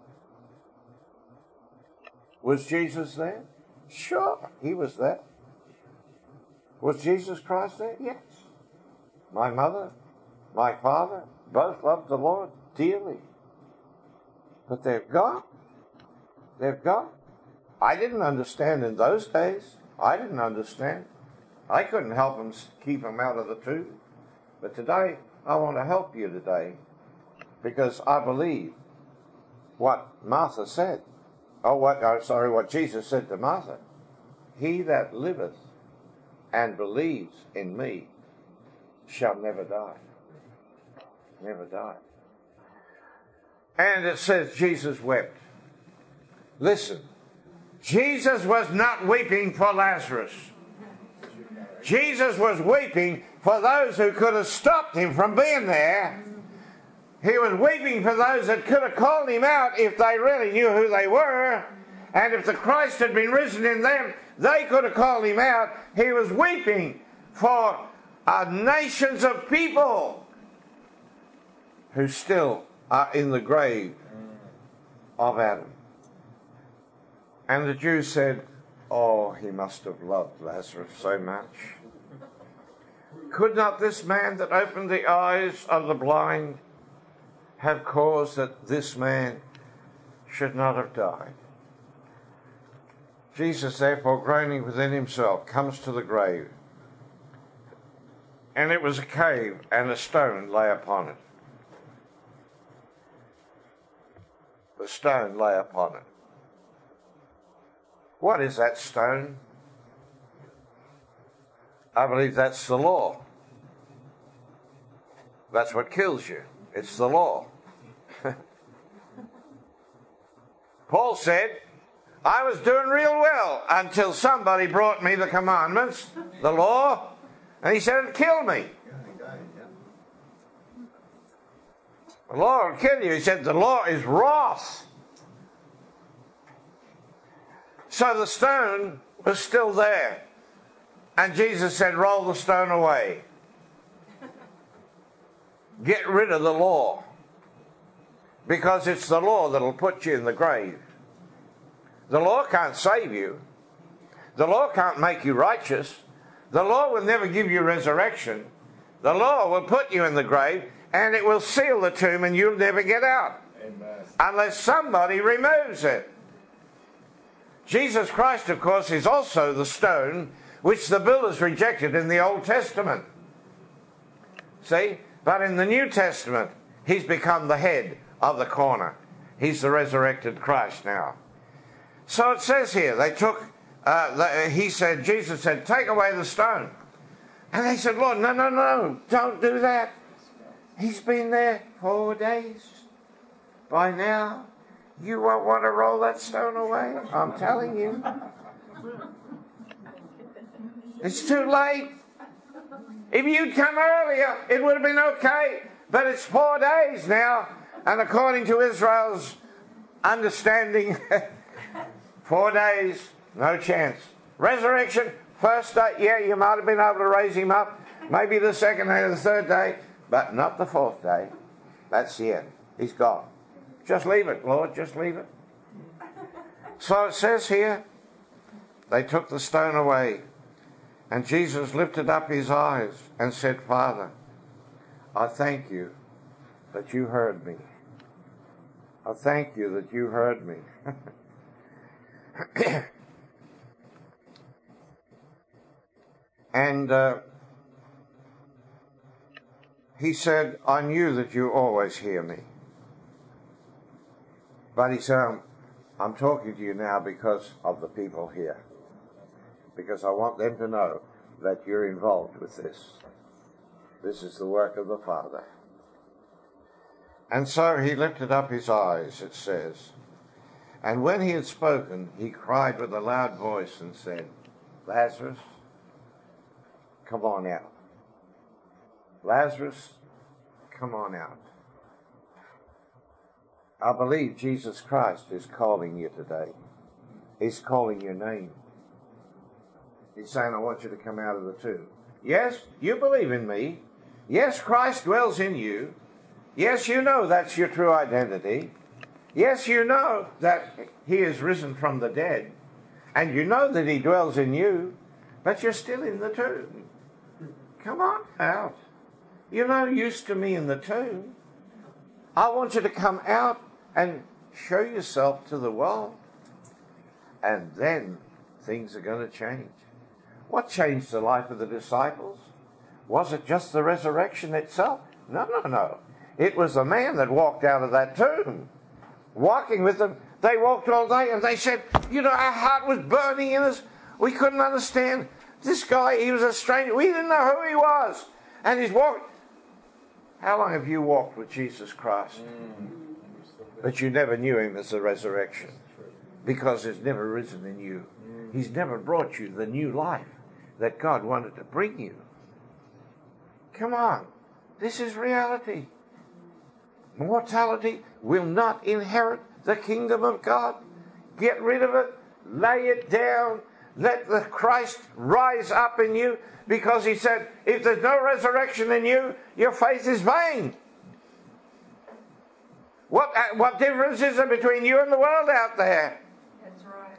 Was Jesus there? Sure, he was there. Was Jesus Christ there? Yes. My mother, my father, both loved the Lord dearly. But they've gone. They've gone. I didn't understand in those days. I didn't understand. I couldn't help them keep them out of the tomb. But today, I want to help you today because I believe what Martha said. Oh, what, oh, sorry, what Jesus said to Martha. He that liveth and believes in me shall never die. Never die. And it says Jesus wept. Listen, Jesus was not weeping for Lazarus. Jesus was weeping for those who could have stopped him from being there. He was weeping for those that could have called him out if they really knew who they were. And if the Christ had been risen in them, they could have called him out. He was weeping for uh, nations of people who still are in the grave of Adam. And the Jews said, oh, he must have loved Lazarus so much. Could not this man that opened the eyes of the blind have caused that this man should not have died? Jesus, therefore, groaning within himself, comes to the grave. And it was a cave, and a stone lay upon it. The stone lay upon it. What is that stone? I believe that's the law. That's what kills you. It's the law. Paul said, I was doing real well until somebody brought me the commandments, the law, and he said it killed me. The law will kill you. He said the law is wrath. So the stone was still there. And Jesus said, roll the stone away. Get rid of the law. Because it's the law that'll put you in the grave. The law can't save you. The law can't make you righteous. The law will never give you resurrection. The law will put you in the grave, and it will seal the tomb, and you'll never get out. Amen. Unless somebody removes it. Jesus Christ, of course, is also the stone which the builders rejected in the Old Testament. See? But in the New Testament, he's become the head of the corner. He's the resurrected Christ now. So it says here, they took, uh, the, he said, Jesus said, take away the stone. And they said, Lord, no, no, no, don't do that. He's been there four days. By now, you won't want to roll that stone away. I'm telling you. It's too late. If you'd come earlier, it would have been okay. But it's four days now. And according to Israel's understanding, four days, no chance. Resurrection, first day, yeah, you might have been able to raise him up. Maybe the second day or the third day. But not the fourth day. That's the end. He's gone. Just leave it, Lord, just leave it. So it says here, they took the stone away. And Jesus lifted up his eyes and said, Father, I thank you that you heard me. I thank you that you heard me. And uh, he said, I knew that you always hear me. But he said, I'm, I'm talking to you now because of the people here. Because I want them to know that you're involved with this. This is the work of the Father. And so he lifted up his eyes, it says. And when he had spoken, he cried with a loud voice and said, Lazarus, come on out. Lazarus, come on out. I believe Jesus Christ is calling you today. He's calling your name. He's saying, I want you to come out of the tomb. Yes, you believe in me. Yes, Christ dwells in you. Yes, you know that's your true identity. Yes, you know that he is risen from the dead. And you know that he dwells in you. But you're still in the tomb. Come on out. You're no use to me in the tomb. I want you to come out and show yourself to the world. And then things are going to change. What changed the life of the disciples? Was it just the resurrection itself? No, no, no. It was the man that walked out of that tomb. walking with them. They walked all day and they said, you know, our heart was burning in us. We couldn't understand. This guy, he was a stranger. We didn't know who he was. And he's walked. How long have you walked with Jesus Christ? But you never knew him as the resurrection. Because he's never risen in you. He's never brought you the new life that God wanted to bring you. Come on. This is reality. Mortality will not inherit the kingdom of God. Get rid of it. Lay it down. Let the Christ rise up in you. Because he said, if there's no resurrection in you, your faith is vain. What, what difference is there between you and the world out there? That's right.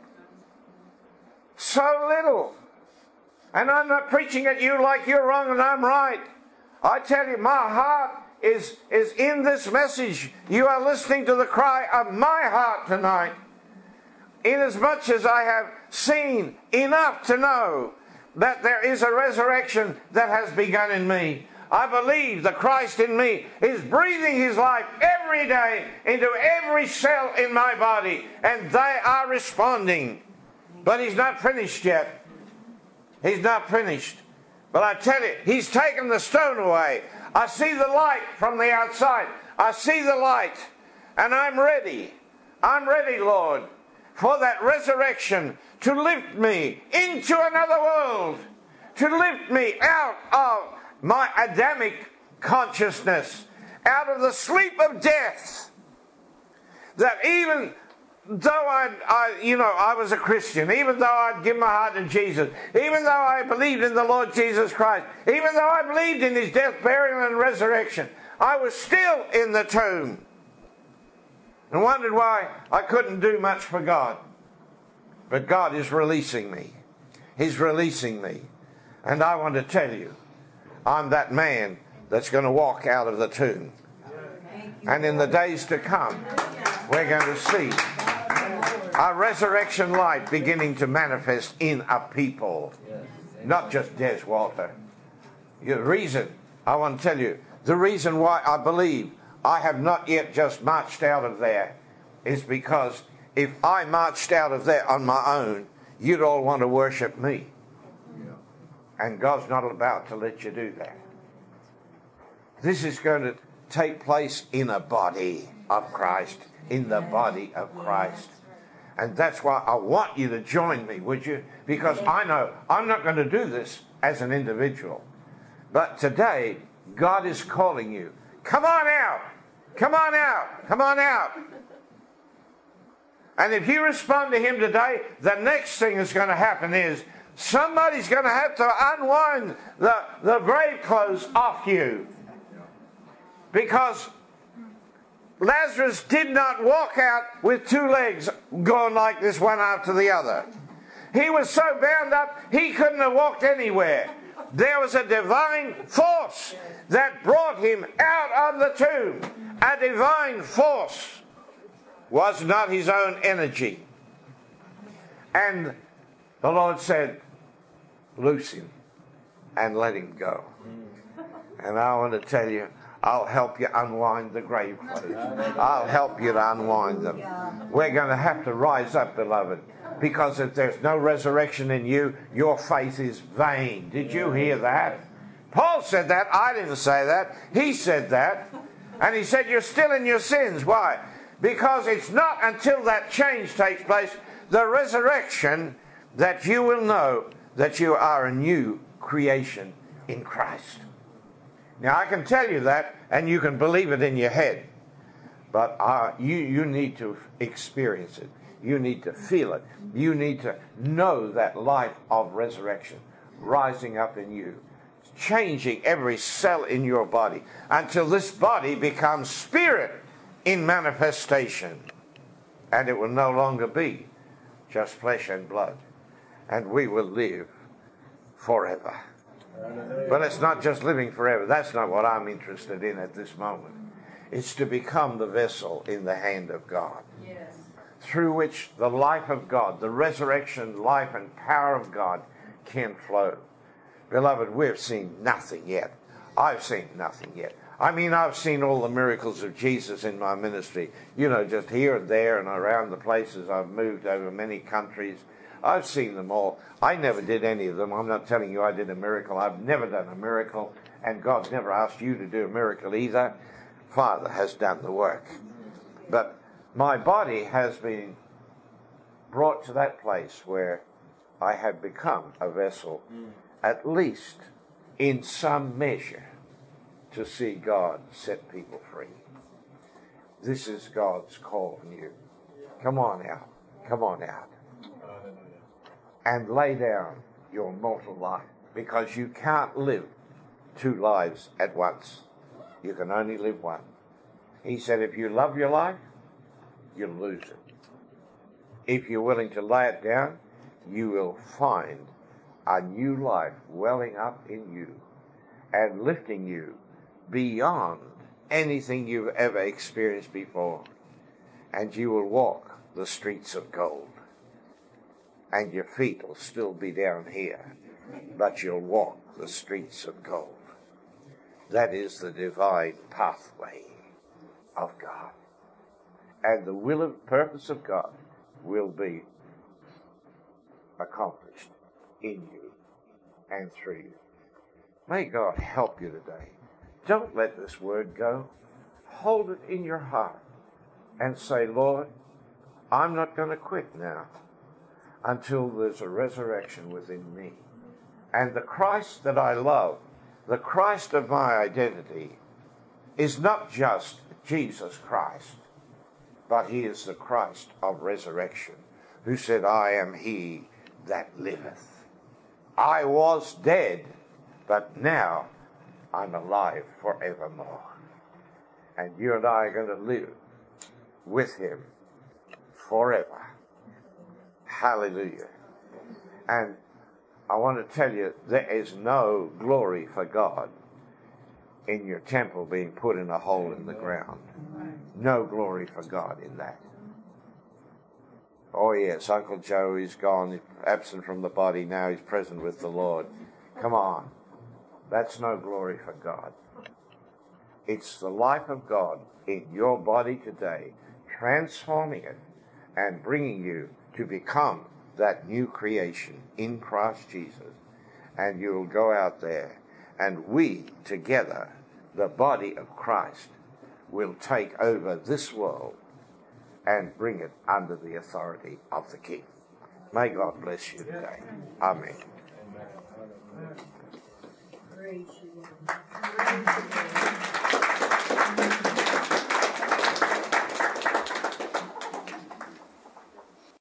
So little. And I'm not preaching at you like you're wrong and I'm right. I tell you, my heart is, is in this message. You are listening to the cry of my heart tonight. Inasmuch as I have seen enough to know that there is a resurrection that has begun in me. I believe the Christ in me is breathing his life every day into every cell in my body, and they are responding. But he's not finished yet. He's not finished. But I tell you, he's taken the stone away. I see the light from the outside. I see the light, and I'm ready. I'm ready, Lord, for that resurrection to lift me into another world, to lift me out of my Adamic consciousness, out of the sleep of death, that even though I, I, you know, I was a Christian, even though I'd given my heart to Jesus, even though I believed in the Lord Jesus Christ, even though I believed in his death, burial, and resurrection, I was still in the tomb and wondered why I couldn't do much for God. But God is releasing me. He's releasing me. And I want to tell you, I'm that man that's going to walk out of the tomb. And in the days to come, we're going to see a resurrection light beginning to manifest in a people. Not just Des Walter. The reason, I want to tell you, the reason why I believe I have not yet just marched out of there is because if I marched out of there on my own, you'd all want to worship me. And God's not about to let you do that. This is going to take place in a body of Christ, in the body of Christ. And that's why I want you to join me, would you? Because I know I'm not going to do this as an individual. But today, God is calling you. Come on out. Come on out. Come on out. And if you respond to him today, the next thing that's going to happen is somebody's going to have to unwind the, the grave clothes off you. Because Lazarus did not walk out with two legs going like this one after the other. He was so bound up, he couldn't have walked anywhere. There was a divine force that brought him out of the tomb. A divine force. Was not his own energy. And the Lord said, loose him and let him go. And I want to tell you, I'll help you unwind the grave clothes. I'll help you to unwind them. We're going to have to rise up, beloved, because if there's no resurrection in you, your faith is vain. Did you hear that? Paul said that. I didn't say that. He said that. And he said, you're still in your sins. Why? Because it's not until that change takes place, the resurrection, that you will know that you are a new creation in Christ. Now, I can tell you that, and you can believe it in your head. But uh, you, you need to experience it. You need to feel it. You need to know that life of resurrection rising up in you, changing every cell in your body, until this body becomes spirit in manifestation, and it will no longer be just flesh and blood, and we will live forever. But it's not just living forever. That's not what I'm interested in at this moment. It's to become the vessel in the hand of God, yes, through which the life of God, the resurrection life and power of God can flow. Beloved, we've seen nothing yet. I've seen nothing yet. I mean, I've seen all the miracles of Jesus in my ministry, you know, just here and there and around the places I've moved over many countries. I've seen them all. I never did any of them. I'm not telling you I did a miracle. I've never done a miracle, and God's never asked you to do a miracle either. Father has done the work. But my body has been brought to that place where I have become a vessel, at least in some measure, to see God set people free. This is God's call on you. Come on out. Come on out. And lay down your mortal life, because you can't live two lives at once. You can only live one. He said, if you love your life, you'll lose it. If you're willing to lay it down, you will find a new life welling up in you and lifting you beyond anything you've ever experienced before. And you will walk the streets of gold. And your feet will still be down here, but you'll walk the streets of gold. That is the divine pathway of God. And the will and purpose of God will be accomplished in you and through you. May God help you today. Don't let this word go. Hold it in your heart and say, Lord, I'm not going to quit now until there's a resurrection within me. And the Christ that I love, the Christ of my identity, is not just Jesus Christ, but he is the Christ of resurrection, who said, I am he that liveth. I was dead, but now I'm alive forevermore. And you and I are going to live with him forever. Hallelujah. And I want to tell you, there is no glory for God in your temple being put in a hole in the ground. No glory for God in that. Oh yes, Uncle Joe is gone, he's absent from the body, now he's present with the Lord. Come on. That's no glory for God. It's the life of God in your body today, transforming it and bringing you to become that new creation in Christ Jesus. And you'll go out there, and we together, the body of Christ, will take over this world and bring it under the authority of the King. May God bless you today. Amen. Praise you.